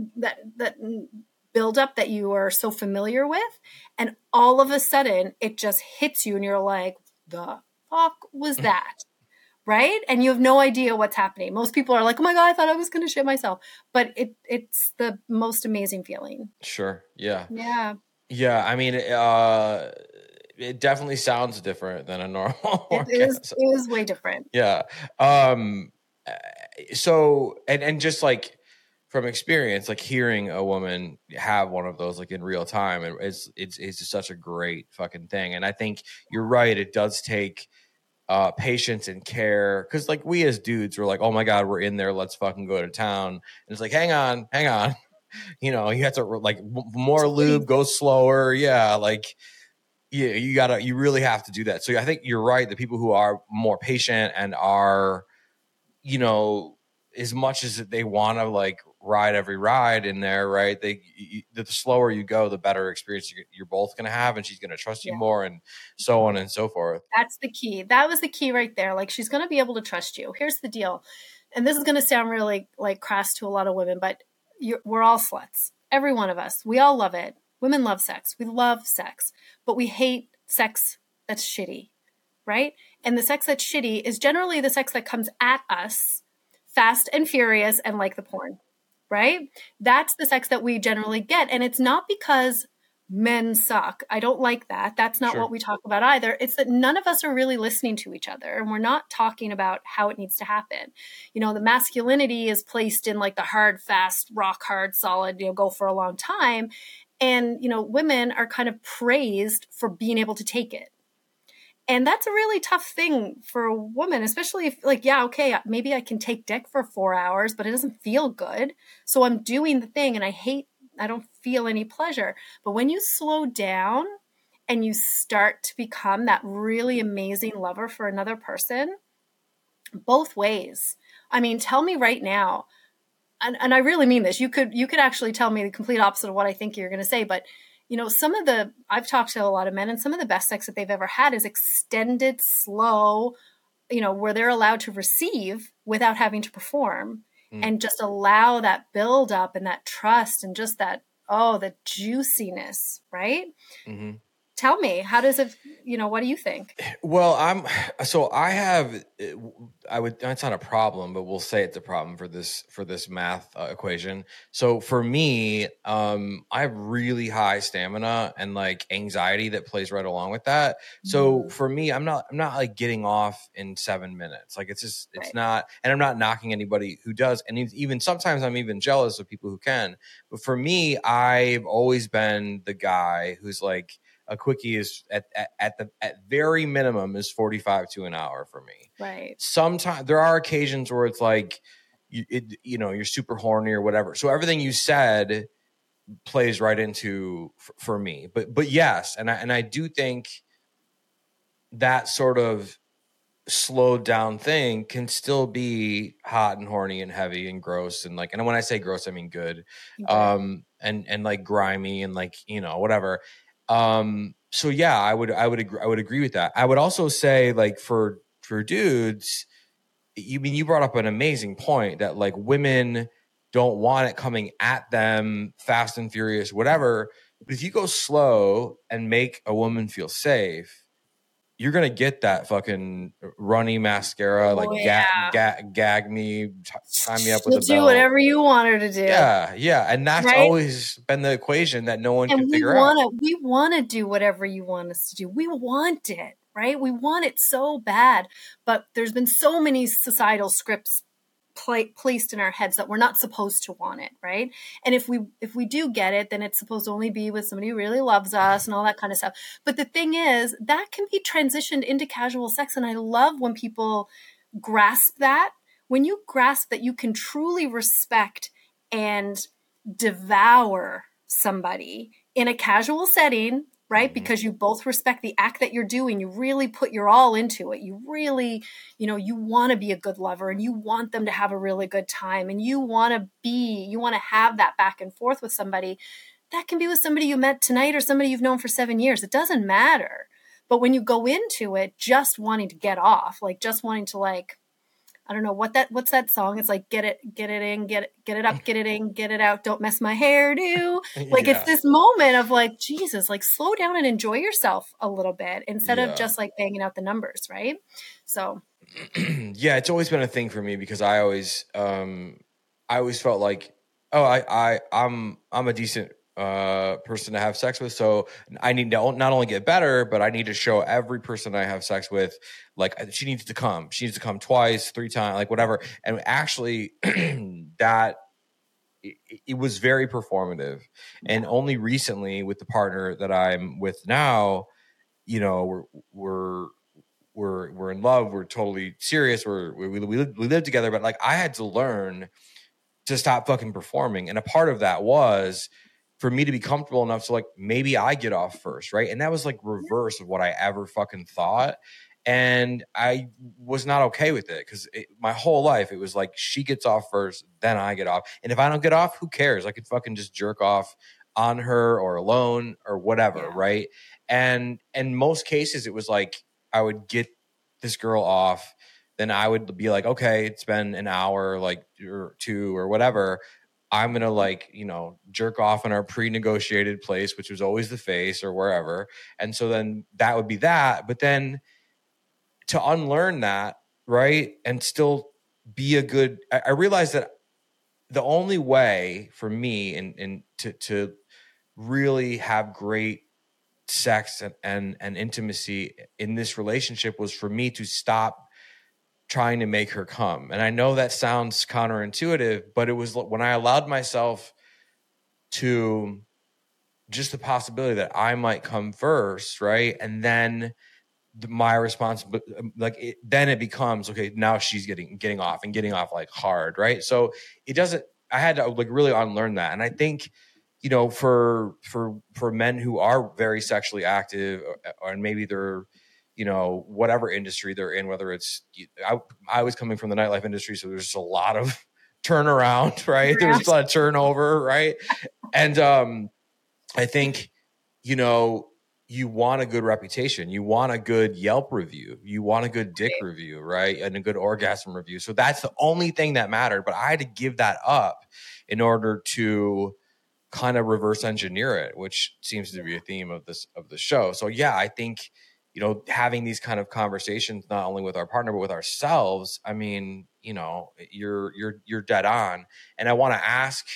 buildup that you are so familiar with. And all of a sudden it just hits you and you're like, the fuck was that? Right? And you have no idea what's happening. Most people are like, oh my God, I thought I was going to shit myself. But it's the most amazing feeling. Sure. Yeah. Yeah. Yeah. I mean, it definitely sounds different than a normal orgasm. It is way different. Yeah. So, and just like from experience, like hearing a woman have one of those like in real time, it's just such a great fucking thing. And I think you're right. It does take patience and care, because like we as dudes were like, oh my God, we're in there, let's fucking go to town. And it's like, hang on, you know, you have to like more lube, go slower. Yeah, like you really have to do that. So I think you're right, the people who are more patient and are, you know, as much as they want to like ride every ride in there, right? The slower you go, the better experience you're both going to have, and she's going to trust you more, and so on and so forth. That's the key. That was the key right there. Like, she's going to be able to trust you. Here's the deal. And this is going to sound really like crass to a lot of women, but we're all sluts. Every one of us. We all love it. Women love sex. We love sex, but we hate sex that's shitty, right? And the sex that's shitty is generally the sex that comes at us fast and furious and like the porn, right? That's the sex that we generally get. And it's not because men suck. I don't like that. That's not what we talk about either. It's that none of us are really listening to each other, and we're not talking about how it needs to happen. You know, the masculinity is placed in like the hard, fast, rock hard, solid, go for a long time. And, women are kind of praised for being able to take it. And that's a really tough thing for a woman, especially if maybe I can take dick for 4 hours, but it doesn't feel good. So I'm doing the thing and I don't feel any pleasure. But when you slow down and you start to become that really amazing lover for another person, both ways. I mean, tell me right now, and I really mean this, you could actually tell me the complete opposite of what I think you're going to say, but I've talked to a lot of men, and some of the best sex that they've ever had is extended, slow, where they're allowed to receive without having to perform. And just allow that build up and that trust and just that, the juiciness, right? Mm-hmm. Tell me, how does it, what do you think? Well, that's not a problem, but we'll say it's a problem for this math equation. So for me, I have really high stamina and like anxiety that plays right along with that. So for me, I'm not like getting off in 7 minutes. Like it's not, and I'm not knocking anybody who does. And even sometimes I'm even jealous of people who can. But for me, I've always been the guy who's like, a quickie is at very minimum is 45 to an hour for me. Right. Sometimes there are occasions where it's like, you're super horny or whatever. So everything you said plays right into for me. But yes, and I do think that sort of slowed down thing can still be hot and horny and heavy and gross and like. And when I say gross, I mean good, and like grimy and like whatever. So yeah, I would agree with that. I would also say like for dudes, you brought up an amazing point that like women don't want it coming at them fast and furious, whatever. But if you go slow and make a woman feel safe, you're going to get that fucking runny mascara, gag me, tie me up with a belt. Do whatever you want her to do. Yeah. And that's always been the equation that no one can figure out. We want to do whatever you want us to do. We want it, right? We want it so bad. But there's been so many societal scripts placed in our heads that we're not supposed to want it, right? And if we do get it, then it's supposed to only be with somebody who really loves us and all that kind of stuff. But the thing is, that can be transitioned into casual sex, and I love when people grasp that. When you grasp that you can truly respect and devour somebody in a casual setting, right? Because you both respect the act that you're doing. You really put your all into it. You really, you want to be a good lover, and you want them to have a really good time, and you want to have that back and forth with somebody. That can be with somebody you met tonight or somebody you've known for 7 years. It doesn't matter. But when you go into it just wanting to get off, like just wanting to like, I don't know what's that song? It's like, get it in, get it up, get it in, get it out. Don't mess my hairdo. Like It's this moment of like, Jesus, like slow down and enjoy yourself a little bit instead of just like banging out the numbers. Right. So. Yeah. It's always been a thing for me because I always felt like, I'm a decent person to have sex with, so I need to not only get better, but I need to show every person I have sex with like she needs to come twice, 3 times, like whatever. And actually that it was very performative. And only recently with the partner that I'm with now, we're in love, we're totally serious, we live together, but like I had to learn to stop fucking performing. And a part of that was for me to be comfortable enough to like, maybe I get off first. Right. And that was like reverse of what I ever fucking thought. And I was not okay with it because my whole life, it was like she gets off first, then I get off. And if I don't get off, who cares? I could fucking just jerk off on her or alone or whatever, right? And in most cases, it was like I would get this girl off, then I would be like, okay, it's been an hour, like, or two or whatever. I'm going to like, you know, jerk off in our pre-negotiated place, which was always the face or wherever. And so then that would be that. But then to unlearn that, right, and still be a good, I realized that the only way for me and to really have great sex and intimacy in this relationship was for me to stop trying to make her come. And I know that sounds counterintuitive, but it was when I allowed myself to just the possibility that I might come first, right? And then my responsibility, like then it becomes, okay, now she's getting off and getting off like hard, right? So it doesn't, I had to like really unlearn that. And I think, you know, for men who are very sexually active or maybe they're, you know, whatever industry they're in, whether it's, I was coming from the nightlife industry, so there's just a lot of turnaround, right? There's a lot of turnover, right? And I think, you know, you want a good reputation. You want a good Yelp review. You want a good dick review, right? And a good orgasm review. So that's the only thing that mattered. But I had to give that up in order to kind of reverse engineer it, which seems to be a theme of the show. So yeah, I think, you know, having these kind of conversations, not only with our partner, but with ourselves, I mean, you know, you're dead on. And I want to ask,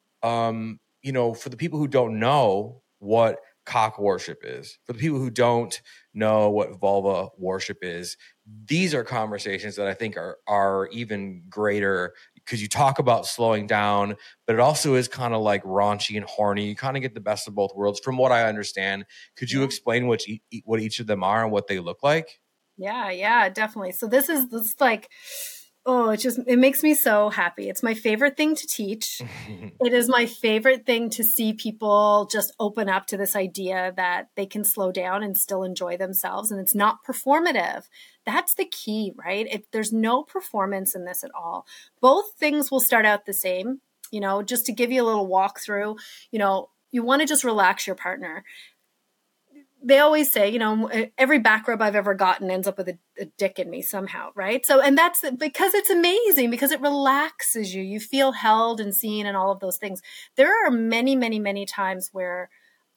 you know, for the people who don't know what cock worship is, for the people who don't know what vulva worship is, these are conversations that I think are even greater because you talk about slowing down, but it also is kind of like raunchy and horny. You kind of get the best of both worlds from what I understand. Could you explain what each of them are and what they look like? Yeah, definitely. So this like, oh, it makes me so happy. It's my favorite thing to teach. It is my favorite thing to see people just open up to this idea that they can slow down and still enjoy themselves. And it's not performative. That's the key, right? There's no performance in this at all. Both things will start out the same. You know, just to give you a little walkthrough, you know, you want to just relax your partner. They always say, you know, every back rub I've ever gotten ends up with a dick in me somehow, right? So, and that's because it's amazing, because it relaxes you. You feel held and seen and all of those things. There are many, many, many times where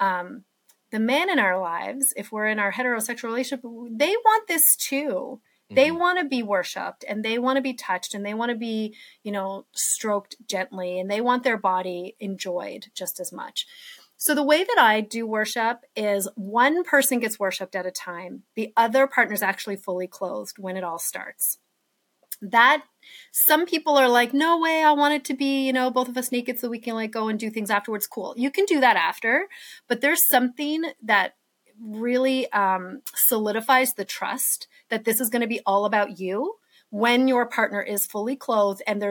the man in our lives, if we're in our heterosexual relationship, they want this too. They want to be worshipped and they want to be touched and they want to be, you know, stroked gently and they want their body enjoyed just as much. So the way that I do worship is one person gets worshipped at a time. The other partner is actually fully clothed when it all starts. That some people are like, no way, I want it to be, you know, both of us naked so we can like go and do things afterwards. Cool. You can do that after, but there's something that really solidifies the trust that this is going to be all about you when your partner is fully clothed and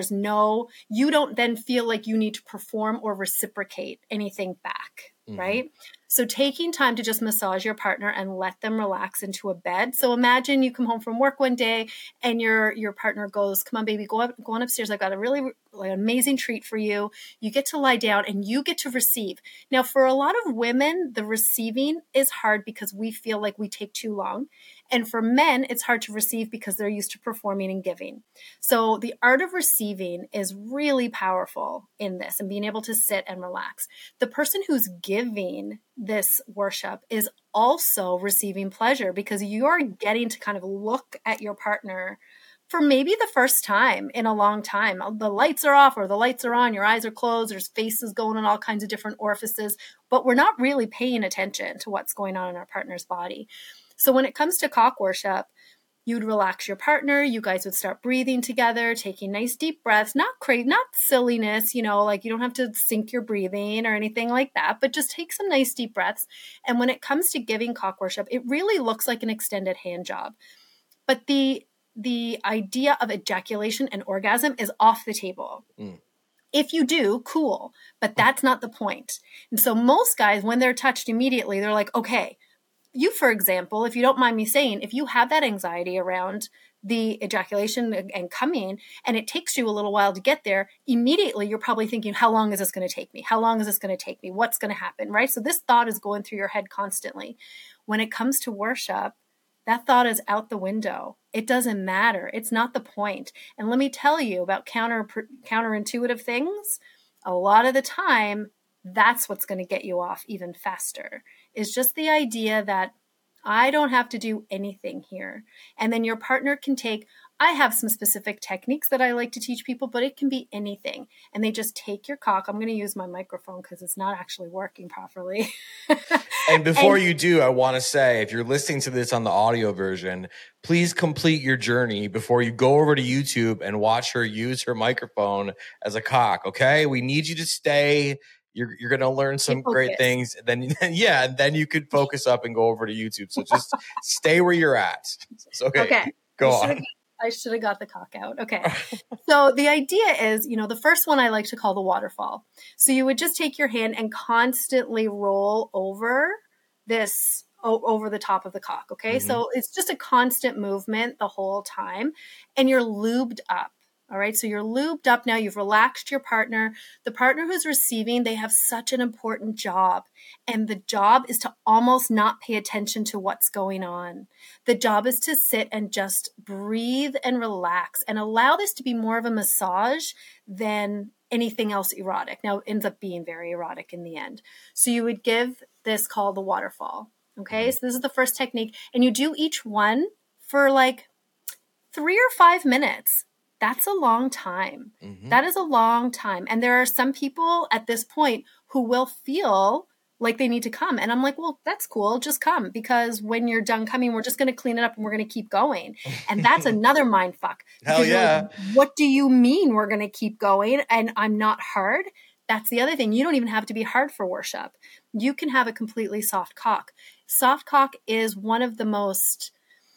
you don't then feel like you need to perform or reciprocate anything back, right? So taking time to just massage your partner and let them relax into a bed. So imagine you come home from work one day and your partner goes, come on, baby, go on upstairs. I've got a really amazing treat for you. You get to lie down and you get to receive. Now, for a lot of women, the receiving is hard because we feel like we take too long. And for men, it's hard to receive because they're used to performing and giving. So the art of receiving is really powerful in this and being able to sit and relax. The person who's giving this worship is also receiving pleasure because you're getting to kind of look at your partner for maybe the first time in a long time. The lights are off or the lights are on, your eyes are closed, there's faces going in all kinds of different orifices, but we're not really paying attention to what's going on in our partner's body. So when it comes to cock worship, you'd relax your partner. You guys would start breathing together, taking nice deep breaths, not silliness, you know, like you don't have to sync your breathing or anything like that, but just take some nice deep breaths. And when it comes to giving cock worship, it really looks like an extended hand job. But the idea of ejaculation and orgasm is off the table. If you do, cool, but that's not the point. And so most guys, when they're touched immediately, they're like, okay, you, for example, if you don't mind me saying, if you have that anxiety around the ejaculation and coming, and it takes you a little while to get there, immediately you're probably thinking, how long is this going to take me? How long is this going to take me? What's going to happen, right? So this thought is going through your head constantly. When it comes to worship, that thought is out the window. It doesn't matter. It's not the point. And let me tell you about counterintuitive things. A lot of the time, that's what's going to get you off even faster. Is just the idea that I don't have to do anything here. And then your partner can take, I have some specific techniques that I like to teach people, but it can be anything. And they just take your cock. I'm going to use my microphone because it's not actually working properly. And before you do, I want to say, if you're listening to this on the audio version, please complete your journey before you go over to YouTube and watch her use her microphone as a cock. Okay. We need you to stay. You're going to learn some great things. Then you could focus up and go over to YouTube. So just stay where you're at. So, okay. Go on. I should have got the cock out. Okay. So the idea is, the first one I like to call the waterfall. So you would just take your hand and constantly roll over over the top of the cock. Okay. Mm-hmm. So it's just a constant movement the whole time, and you're lubed up. All right. So you're lubed up now. You've relaxed your partner. The partner who's receiving, they have such an important job. And the job is to almost not pay attention to what's going on. The job is to sit and just breathe and relax and allow this to be more of a massage than anything else erotic. Now, it ends up being very erotic in the end. So you would give this called the waterfall. Okay. So this is the first technique. And you do each one for like 3 or 5 minutes. That's a long time. Mm-hmm. That is a long time. And there are some people at this point who will feel like they need to come. And I'm like, well, that's cool. Just come. Because when you're done coming, we're just going to clean it up and we're going to keep going. And that's another mind fuck. Hell yeah. Like, what do you mean we're going to keep going and I'm not hard? That's the other thing. You don't even have to be hard for worship. You can have a completely soft cock. Soft cock is one of the most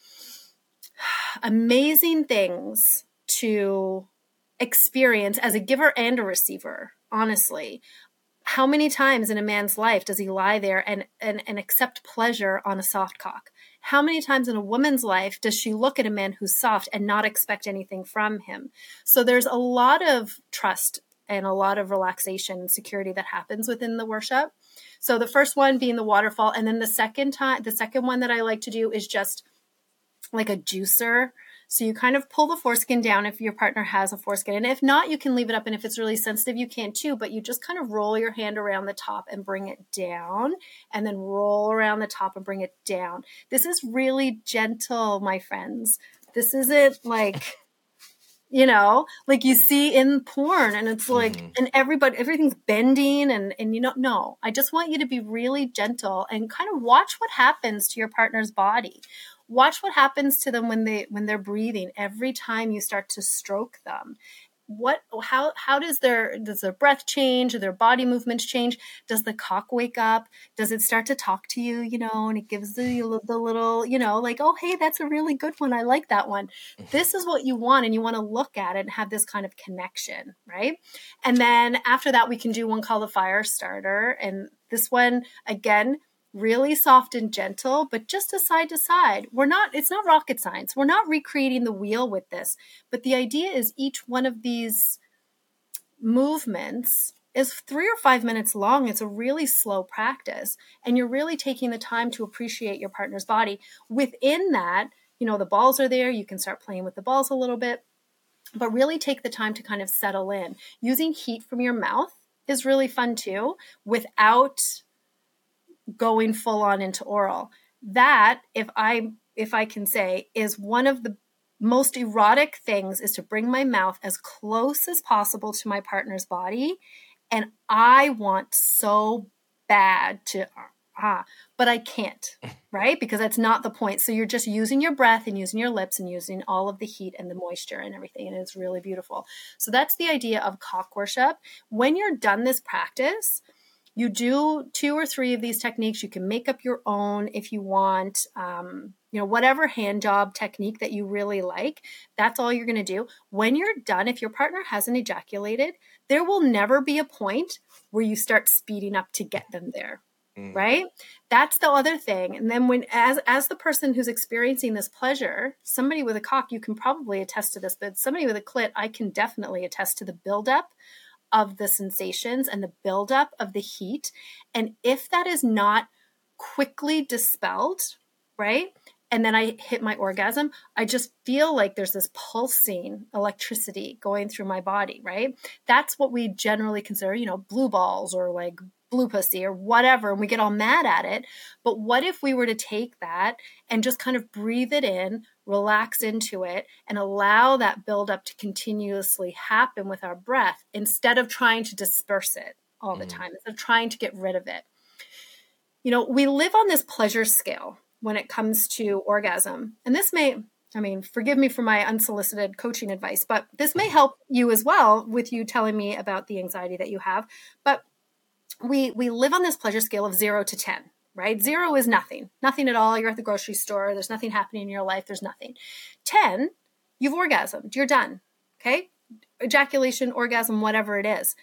amazing things to experience as a giver and a receiver, honestly. How many times in a man's life does he lie there and accept pleasure on a soft cock? How many times in a woman's life does she look at a man who's soft and not expect anything from him? So there's a lot of trust and a lot of relaxation and security that happens within the worship. So the first one being the waterfall. And then the second one that I like to do is just like a juicer. So you kind of pull the foreskin down if your partner has a foreskin. And if not, you can leave it up. And if it's really sensitive, you can too. But you just kind of roll your hand around the top and bring it down. And then roll around the top and bring it down. This is really gentle, my friends. This isn't like, like you see in porn. And it's like, and everything's bending. And no. I just want you to be really gentle and kind of watch what happens to your partner's body. Watch what happens to them when they're breathing every time you start to stroke them. How does their breath change? Or their body movements change? Does the cock wake up? Does it start to talk to you, and it gives the little, like, oh, hey, that's a really good one. I like that one. This is what you want. And you want to look at it and have this kind of connection, right? And then after that, we can do one called the fire starter. And this one, again, really soft and gentle, but just a side to side. It's not rocket science. We're not recreating the wheel with this, but the idea is each one of these movements is 3 or 5 minutes long. It's a really slow practice, and you're really taking the time to appreciate your partner's body. Within that, the balls are there. You can start playing with the balls a little bit, but really take the time to kind of settle in. Using heat from your mouth is really fun too, without going full on into oral. That, if I can say, is one of the most erotic things, is to bring my mouth as close as possible to my partner's body. And I want so bad to, but I can't, right? Because that's not the point. So you're just using your breath and using your lips and using all of the heat and the moisture and everything. And it's really beautiful. So that's the idea of cock worship. When you're done this practice, you do 2 or 3 of these techniques. You can make up your own if you want, whatever hand job technique that you really like. That's all you're going to do. When you're done, if your partner hasn't ejaculated, there will never be a point where you start speeding up to get them there. right? That's the other thing. And then as the person who's experiencing this pleasure, somebody with a cock, you can probably attest to this, but somebody with a clit, I can definitely attest to the buildup of the sensations and the buildup of the heat. And if that is not quickly dispelled, right? And then I hit my orgasm, I just feel like there's this pulsing electricity going through my body, right? That's what we generally consider, blue balls or like blue pussy or whatever, and we get all mad at it. But what if we were to take that and just kind of breathe it in, relax into it, and allow that buildup to continuously happen with our breath instead of trying to disperse it all the time, instead of trying to get rid of it. We live on this pleasure scale when it comes to orgasm. And this forgive me for my unsolicited coaching advice, but this may help you as well with you telling me about the anxiety that you have. But we live on this pleasure scale of 0 to 10, right? 0 is nothing at all. You're at the grocery store. There's nothing happening in your life. There's nothing. 10, you've orgasmed. You're done. Okay. Ejaculation, orgasm, whatever it is.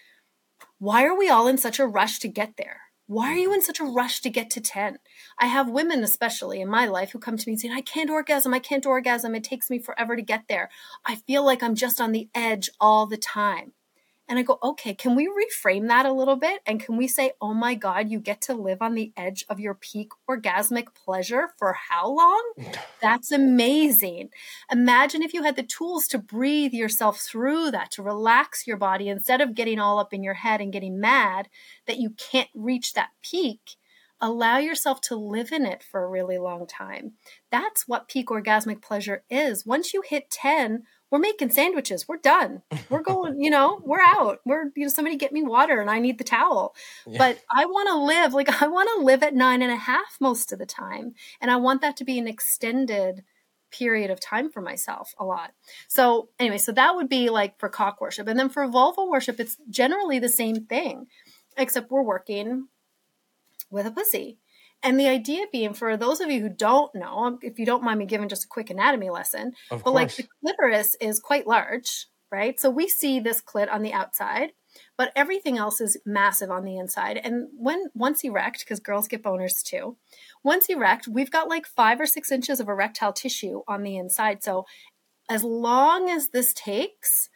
Why are we all in such a rush to get there? Why are you in such a rush to get to 10? I have women, especially in my life, who come to me and say, I can't orgasm. It takes me forever to get there. I feel like I'm just on the edge all the time. And I go, okay, can we reframe that a little bit? And can we say, oh my God, you get to live on the edge of your peak orgasmic pleasure for how long? That's amazing. Imagine if you had the tools to breathe yourself through that, to relax your body instead of getting all up in your head and getting mad that you can't reach that peak. Allow yourself to live in it for a really long time. That's what peak orgasmic pleasure is. Once you hit 10, we're making sandwiches. We're done. We're going, we're out. Somebody get me water and I need the towel. Yeah. But I want to live at 9.5 most of the time. And I want that to be an extended period of time for myself a lot. So anyway, so that would be like for cock worship. And then for vulva worship, it's generally the same thing, except we're working with a pussy. And the idea being, for those of you who don't know, if you don't mind me giving just a quick anatomy lesson, like the clitoris is quite large, right? So we see this clit on the outside, but everything else is massive on the inside. And once erect, because girls get boners too, once erect, we've got like 5 or 6 inches of erectile tissue on the inside. So as long as this takes,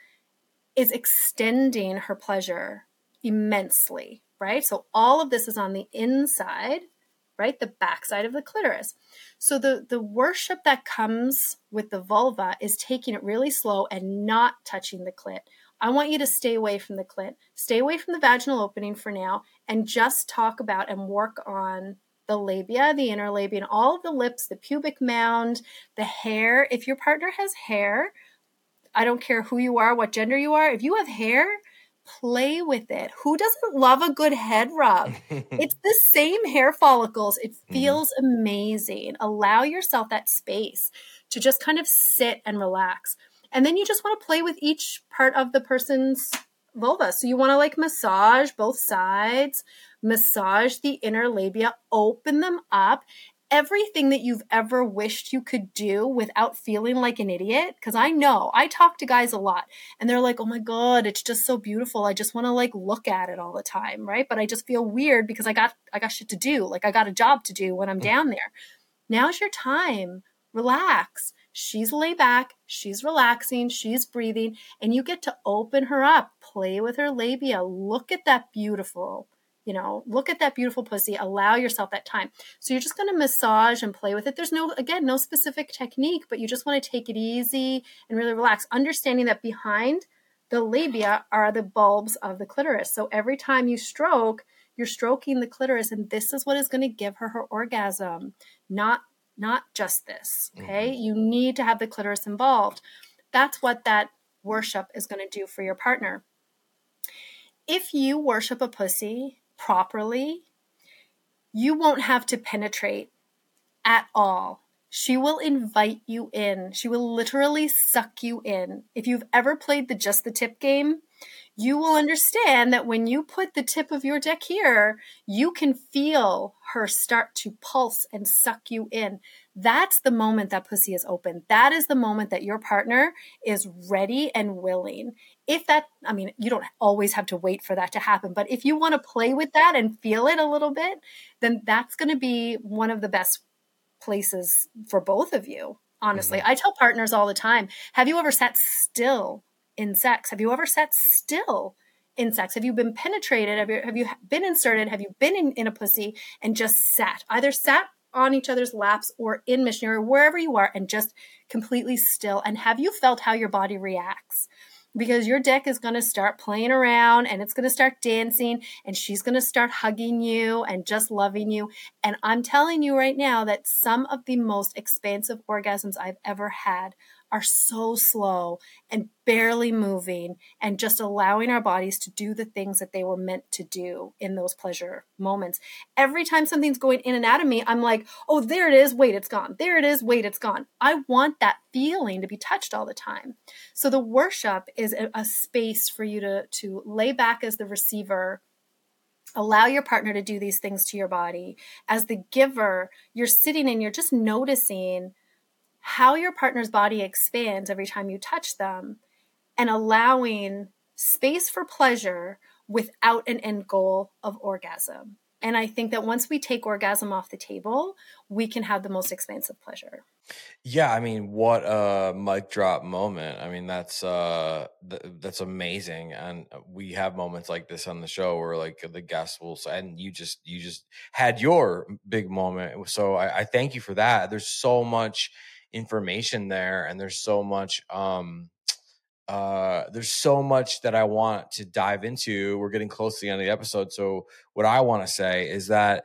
is extending her pleasure immensely, right? So all of this is on the inside, right? The backside of the clitoris. So the worship that comes with the vulva is taking it really slow and not touching the clit. I want you to stay away from the clit, stay away from the vaginal opening for now, and just talk about and work on the labia, the inner labia, and all of the lips, the pubic mound, the hair. If your partner has hair, I don't care who you are, what gender you are, if you have hair, play with it. Who doesn't love a good head rub? It's the same hair follicles. It feels amazing. Allow yourself that space to just kind of sit and relax. And then you just want to play with each part of the person's vulva. So you want to like massage both sides, massage the inner labia, open them up. Everything that you've ever wished you could do without feeling like an idiot. Because I know, I talk to guys a lot and they're like, oh my God, it's just so beautiful. I just want to like look at it all the time, right? But I just feel weird because I got shit to do. Like I got a job to do when I'm down there. Now's your time. Relax. She's laid back. She's relaxing. She's breathing. And you get to open her up, play with her labia. Look at that beautiful pussy, allow yourself that time. So you're just going to massage and play with it. There's no specific technique, but you just want to take it easy and really relax, understanding that behind the labia are the bulbs of the clitoris. So every time you stroke, you're stroking the clitoris, and this is what is going to give her orgasm, not just this, okay? You need to have the clitoris involved. That's what that worship is going to do for your partner. If you worship a pussy properly, you won't have to penetrate at all. She will invite you in. She will literally suck you in. If you've ever played the Just the Tip game, you will understand that when you put the tip of your dick here, you can feel her start to pulse and suck you in. That's the moment that pussy is open. That is the moment that your partner is ready and willing. You don't always have to wait for that to happen, but if you want to play with that and feel it a little bit, then that's going to be one of the best places for both of you. Honestly, I tell partners all the time, have you ever sat still in sex? Have you ever sat still in sex? Have you been penetrated? Have you been inserted? Have you been in a pussy and just sat? Either sat on each other's laps or in missionary or wherever you are and just completely still. And have you felt how your body reacts? Because your dick is going to start playing around and it's going to start dancing and she's going to start hugging you and just loving you. And I'm telling you right now that some of the most expansive orgasms I've ever had are so slow and barely moving and just allowing our bodies to do the things that they were meant to do in those pleasure moments. Every time something's going in and out of me, I'm like, oh, there it is. Wait, it's gone. There it is. Wait, it's gone. I want that feeling to be touched all the time. So the worship is a space for you to lay back as the receiver, allow your partner to do these things to your body. As the giver, you're sitting and you're just noticing how your partner's body expands every time you touch them and allowing space for pleasure without an end goal of orgasm. And I think that once we take orgasm off the table, we can have the most expansive pleasure. Yeah, I mean, what a mic drop moment. I mean, that's amazing. And we have moments like this on the show where like the guests will say, and you just had your big moment. So I thank you for that. There's so much information there and there's so much that I want to dive into. We're getting close to the end of the episode. So what I want to say is that,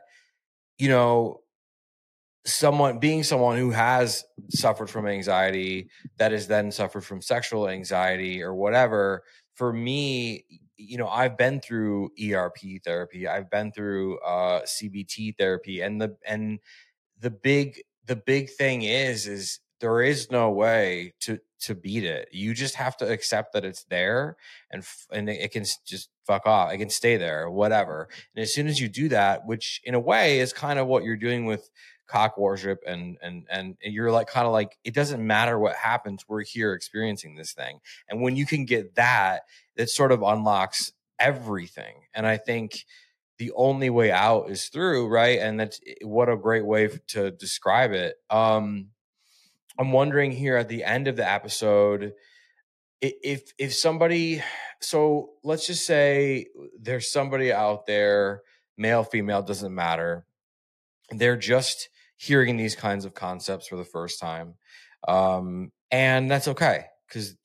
someone who has suffered from anxiety that has then suffered from sexual anxiety or whatever, for me, I've been through ERP therapy. I've been through CBT therapy. And the big thing is there is no way to beat it. You just have to accept that it's there and it can just fuck off. It can stay there, whatever. And as soon as you do that, which in a way is kind of what you're doing with cock worship and you're like, kind of like, it doesn't matter what happens. We're here experiencing this thing. And when you can get that, it sort of unlocks everything. And I think the only way out is through, right? And that's what a great way to describe it. I'm wondering here at the end of the episode, if somebody, so let's just say there's somebody out there, male, female, doesn't matter. They're just hearing these kinds of concepts for the first time. And that's okay. Cause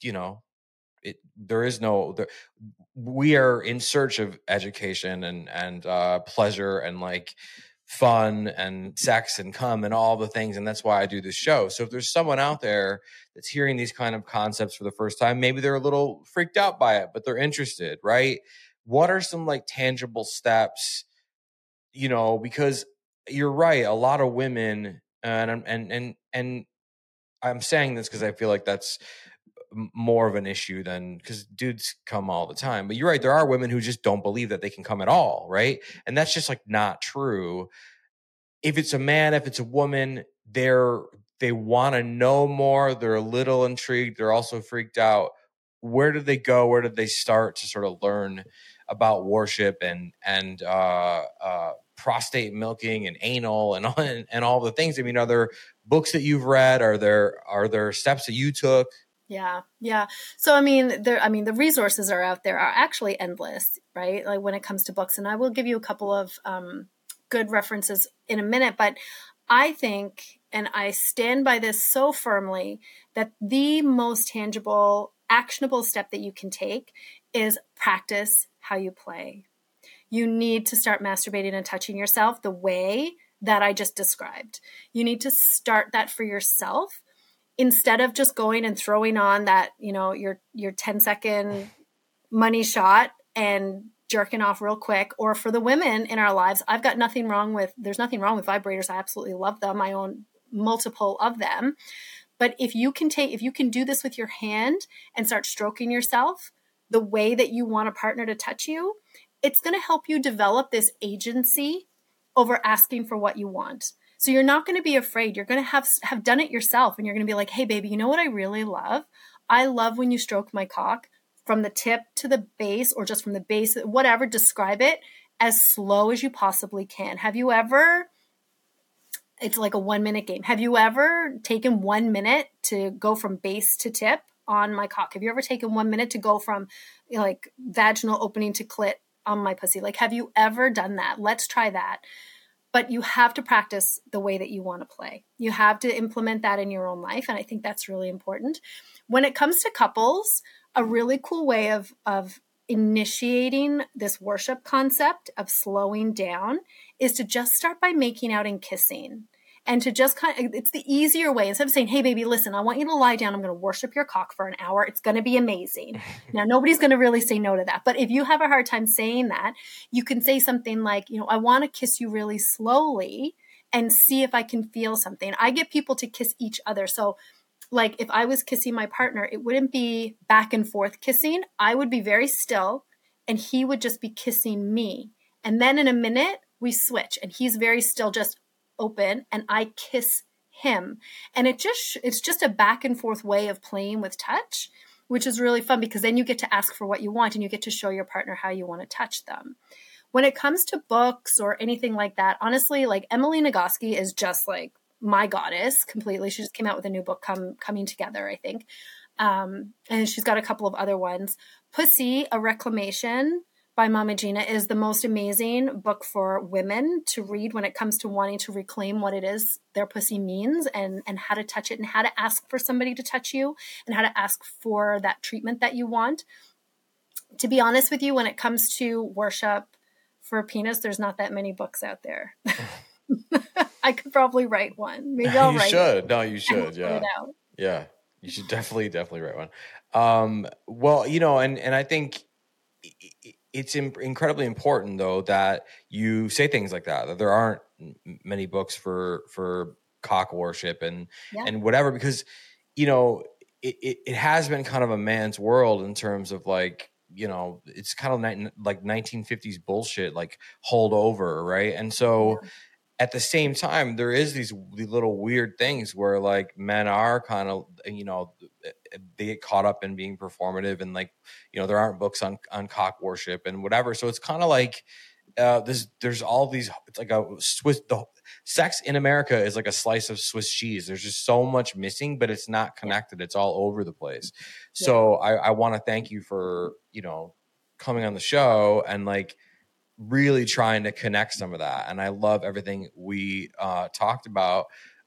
we are in search of education and pleasure and like fun and sex and cum and all the things. And that's why I do this show. So if there's someone out there that's hearing these kind of concepts for the first time, maybe they're a little freaked out by it, but they're interested, right? What are some like tangible steps, because you're right. A lot of women, and I'm saying this because I feel like that's more of an issue than because dudes come all the time. But you're right. There are women who just don't believe that they can come at all, right? And that's just like not true. If it's a man, if it's a woman, they want to know more. They're a little intrigued. They're also freaked out. Where do they go? Where did they start to sort of learn about worship and prostate milking and anal and all the things? I mean, are there books that you've read? Are there steps that you took? Yeah. So, the resources are out there are actually endless, right? Like when it comes to books, and I will give you a couple of good references in a minute, but I think, and I stand by this so firmly, that the most tangible, actionable step that you can take is practice how you play. You need to start masturbating and touching yourself the way that I just described. You need to start that for yourself instead of just going and throwing on that, your 10-second money shot and jerking off real quick. Or for the women in our lives, there's nothing wrong with vibrators. I absolutely love them. I own multiple of them. But if you can do this with your hand and start stroking yourself, the way that you want a partner to touch you, it's going to help you develop this agency over asking for what you want. So you're not going to be afraid. You're going to have done it yourself, and you're going to be like, hey, baby, you know what I really love? I love when you stroke my cock from the tip to the base, or just from the base, whatever, describe it as slow as you possibly can. Have you ever, it's like a 1 minute game. Have you ever taken 1 minute to go from base to tip on my cock? Have you ever taken 1 minute to go from like vaginal opening to clit on my pussy? Like, have you ever done that? Let's try that. But you have to practice the way that you want to play. You have to implement that in your own life. And I think that's really important. When it comes to couples, a really cool way of initiating this worship concept of slowing down is to just start by making out and kissing. And to just it's the easier way. Instead of saying, hey, baby, listen, I want you to lie down. I'm going to worship your cock for an hour. It's going to be amazing. Now, nobody's going to really say no to that. But if you have a hard time saying that, you can say something like, I want to kiss you really slowly and see if I can feel something. I get people to kiss each other. So like if I was kissing my partner, it wouldn't be back and forth kissing. I would be very still and he would just be kissing me. And then in a minute, we switch and he's very still, just open, and I kiss him. And it's just a back and forth way of playing with touch, which is really fun because then you get to ask for what you want and you get to show your partner how you want to touch them. When it comes to books or anything like that, honestly, like Emily Nagoski is just like my goddess completely. She just came out with a new book, Coming Together, I think. And she's got a couple of other ones. Pussy, A Reclamation by Mama Gina is the most amazing book for women to read when it comes to wanting to reclaim what it is their pussy means and how to touch it and how to ask for somebody to touch you and how to ask for that treatment that you want. To be honest with you, when it comes to worship for a penis, there's not that many books out there. I could probably write one. Maybe I'll write should. it. No, you should. Yeah. Yeah. You should definitely write one. Well, and I think it's incredibly important though that you say things like that there aren't many books for cock worship and whatever, because it has been kind of a man's world in terms of like, it's kind of like 1950s bullshit, like hold over, right? And so at the same time, there is these little weird things where like men are kind of, they get caught up in being performative and like, there aren't books on cock worship and whatever. So it's kind of like there's all these, it's like the sex in America is like a slice of Swiss cheese. There's just so much missing, but it's not connected. It's all over the place. Yeah. So I want to thank you for, coming on the show and like really trying to connect some of that. And I love everything we talked about.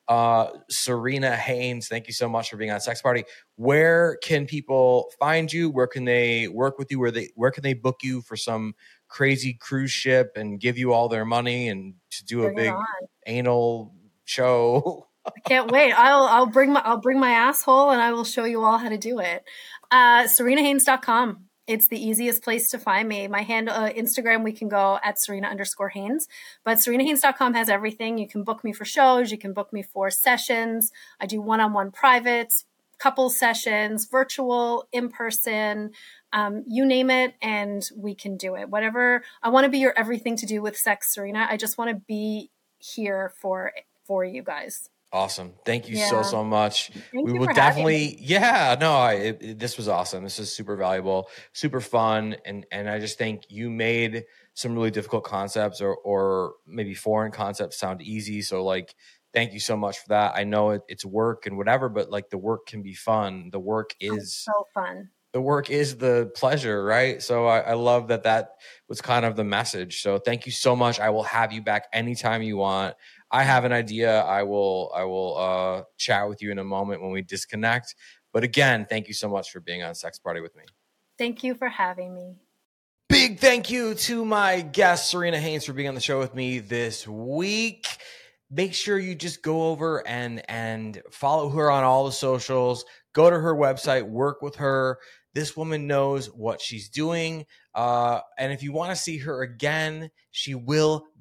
Serena Haynes, thank you so much for being on Sex Party. Where can people find you? Where can they work with you? Where can they book you for some crazy cruise ship and give you all their money and to do a big anal show? I can't wait. I'll bring my asshole and I will show you all how to do it. SerenaHaynes.com. It's the easiest place to find me. My handle, Instagram, we can go at Serena_Haynes, but SerenaHaynes.com has everything. You can book me for shows. You can book me for sessions. I do one-on-one privates, couple sessions, virtual, in-person, you name it, and we can do it. Whatever. I want to be your everything to do with sex, Serena. I just want to be here for you guys. Awesome. Thank you so much. We will definitely, this was awesome. This is super valuable, super fun. And I just think you made some really difficult concepts or maybe foreign concepts sound easy. So like, thank you so much for that. I know it's work and whatever, but like the work can be fun. The work is so fun. The work is the pleasure, right? So I love that was kind of the message. So thank you so much. I will have you back anytime you want. I have an idea. I will chat with you in a moment when we disconnect. But again, thank you so much for being on Sex Party with me. Thank you for having me. Big thank you to my guest, Serena Haynes, for being on the show with me this week. Make sure you just go over and follow her on all the socials. Go to her website, work with her. This woman knows what she's doing. And if you want to see her again, she will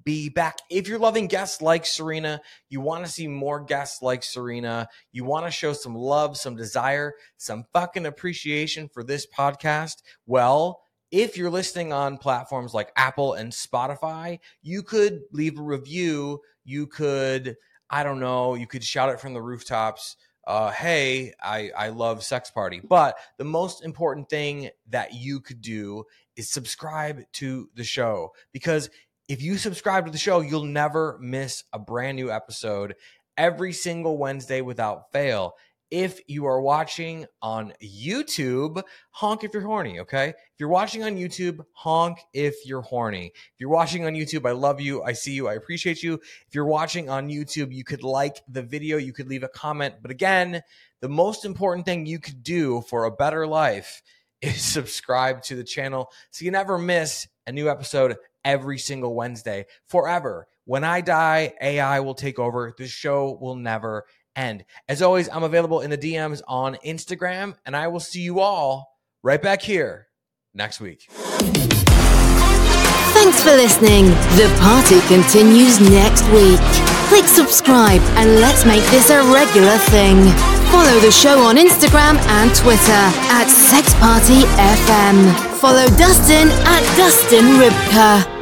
be back. If you're loving guests like Serena, you want to see more guests like Serena, you want to show some love, some desire, some fucking appreciation for this podcast, well, if you're listening on platforms like Apple and Spotify, you could leave a review. You could, I don't know, you could shout it from the rooftops. Hey, I love Sex Party. But the most important thing that you could do is subscribe to the show, because if you subscribe to the show, you'll never miss a brand new episode every single Wednesday without fail. If you are watching on YouTube, honk if you're horny, okay? If you're watching on YouTube, honk if you're horny. If you're watching on YouTube, I love you, I see you, I appreciate you. If you're watching on YouTube, you could like the video, you could leave a comment. But again, the most important thing you could do for a better life is subscribe to the channel so you never miss a new episode every single Wednesday forever. When I die, AI will take over. The show will never end. As always, I'm available in the DMs on Instagram, and I will see you all right back here next week. Thanks for listening. The party continues next week. Click subscribe and let's make this a regular thing. Follow the show on Instagram and Twitter @SexPartyFM. Follow Dustin @DustinRibka.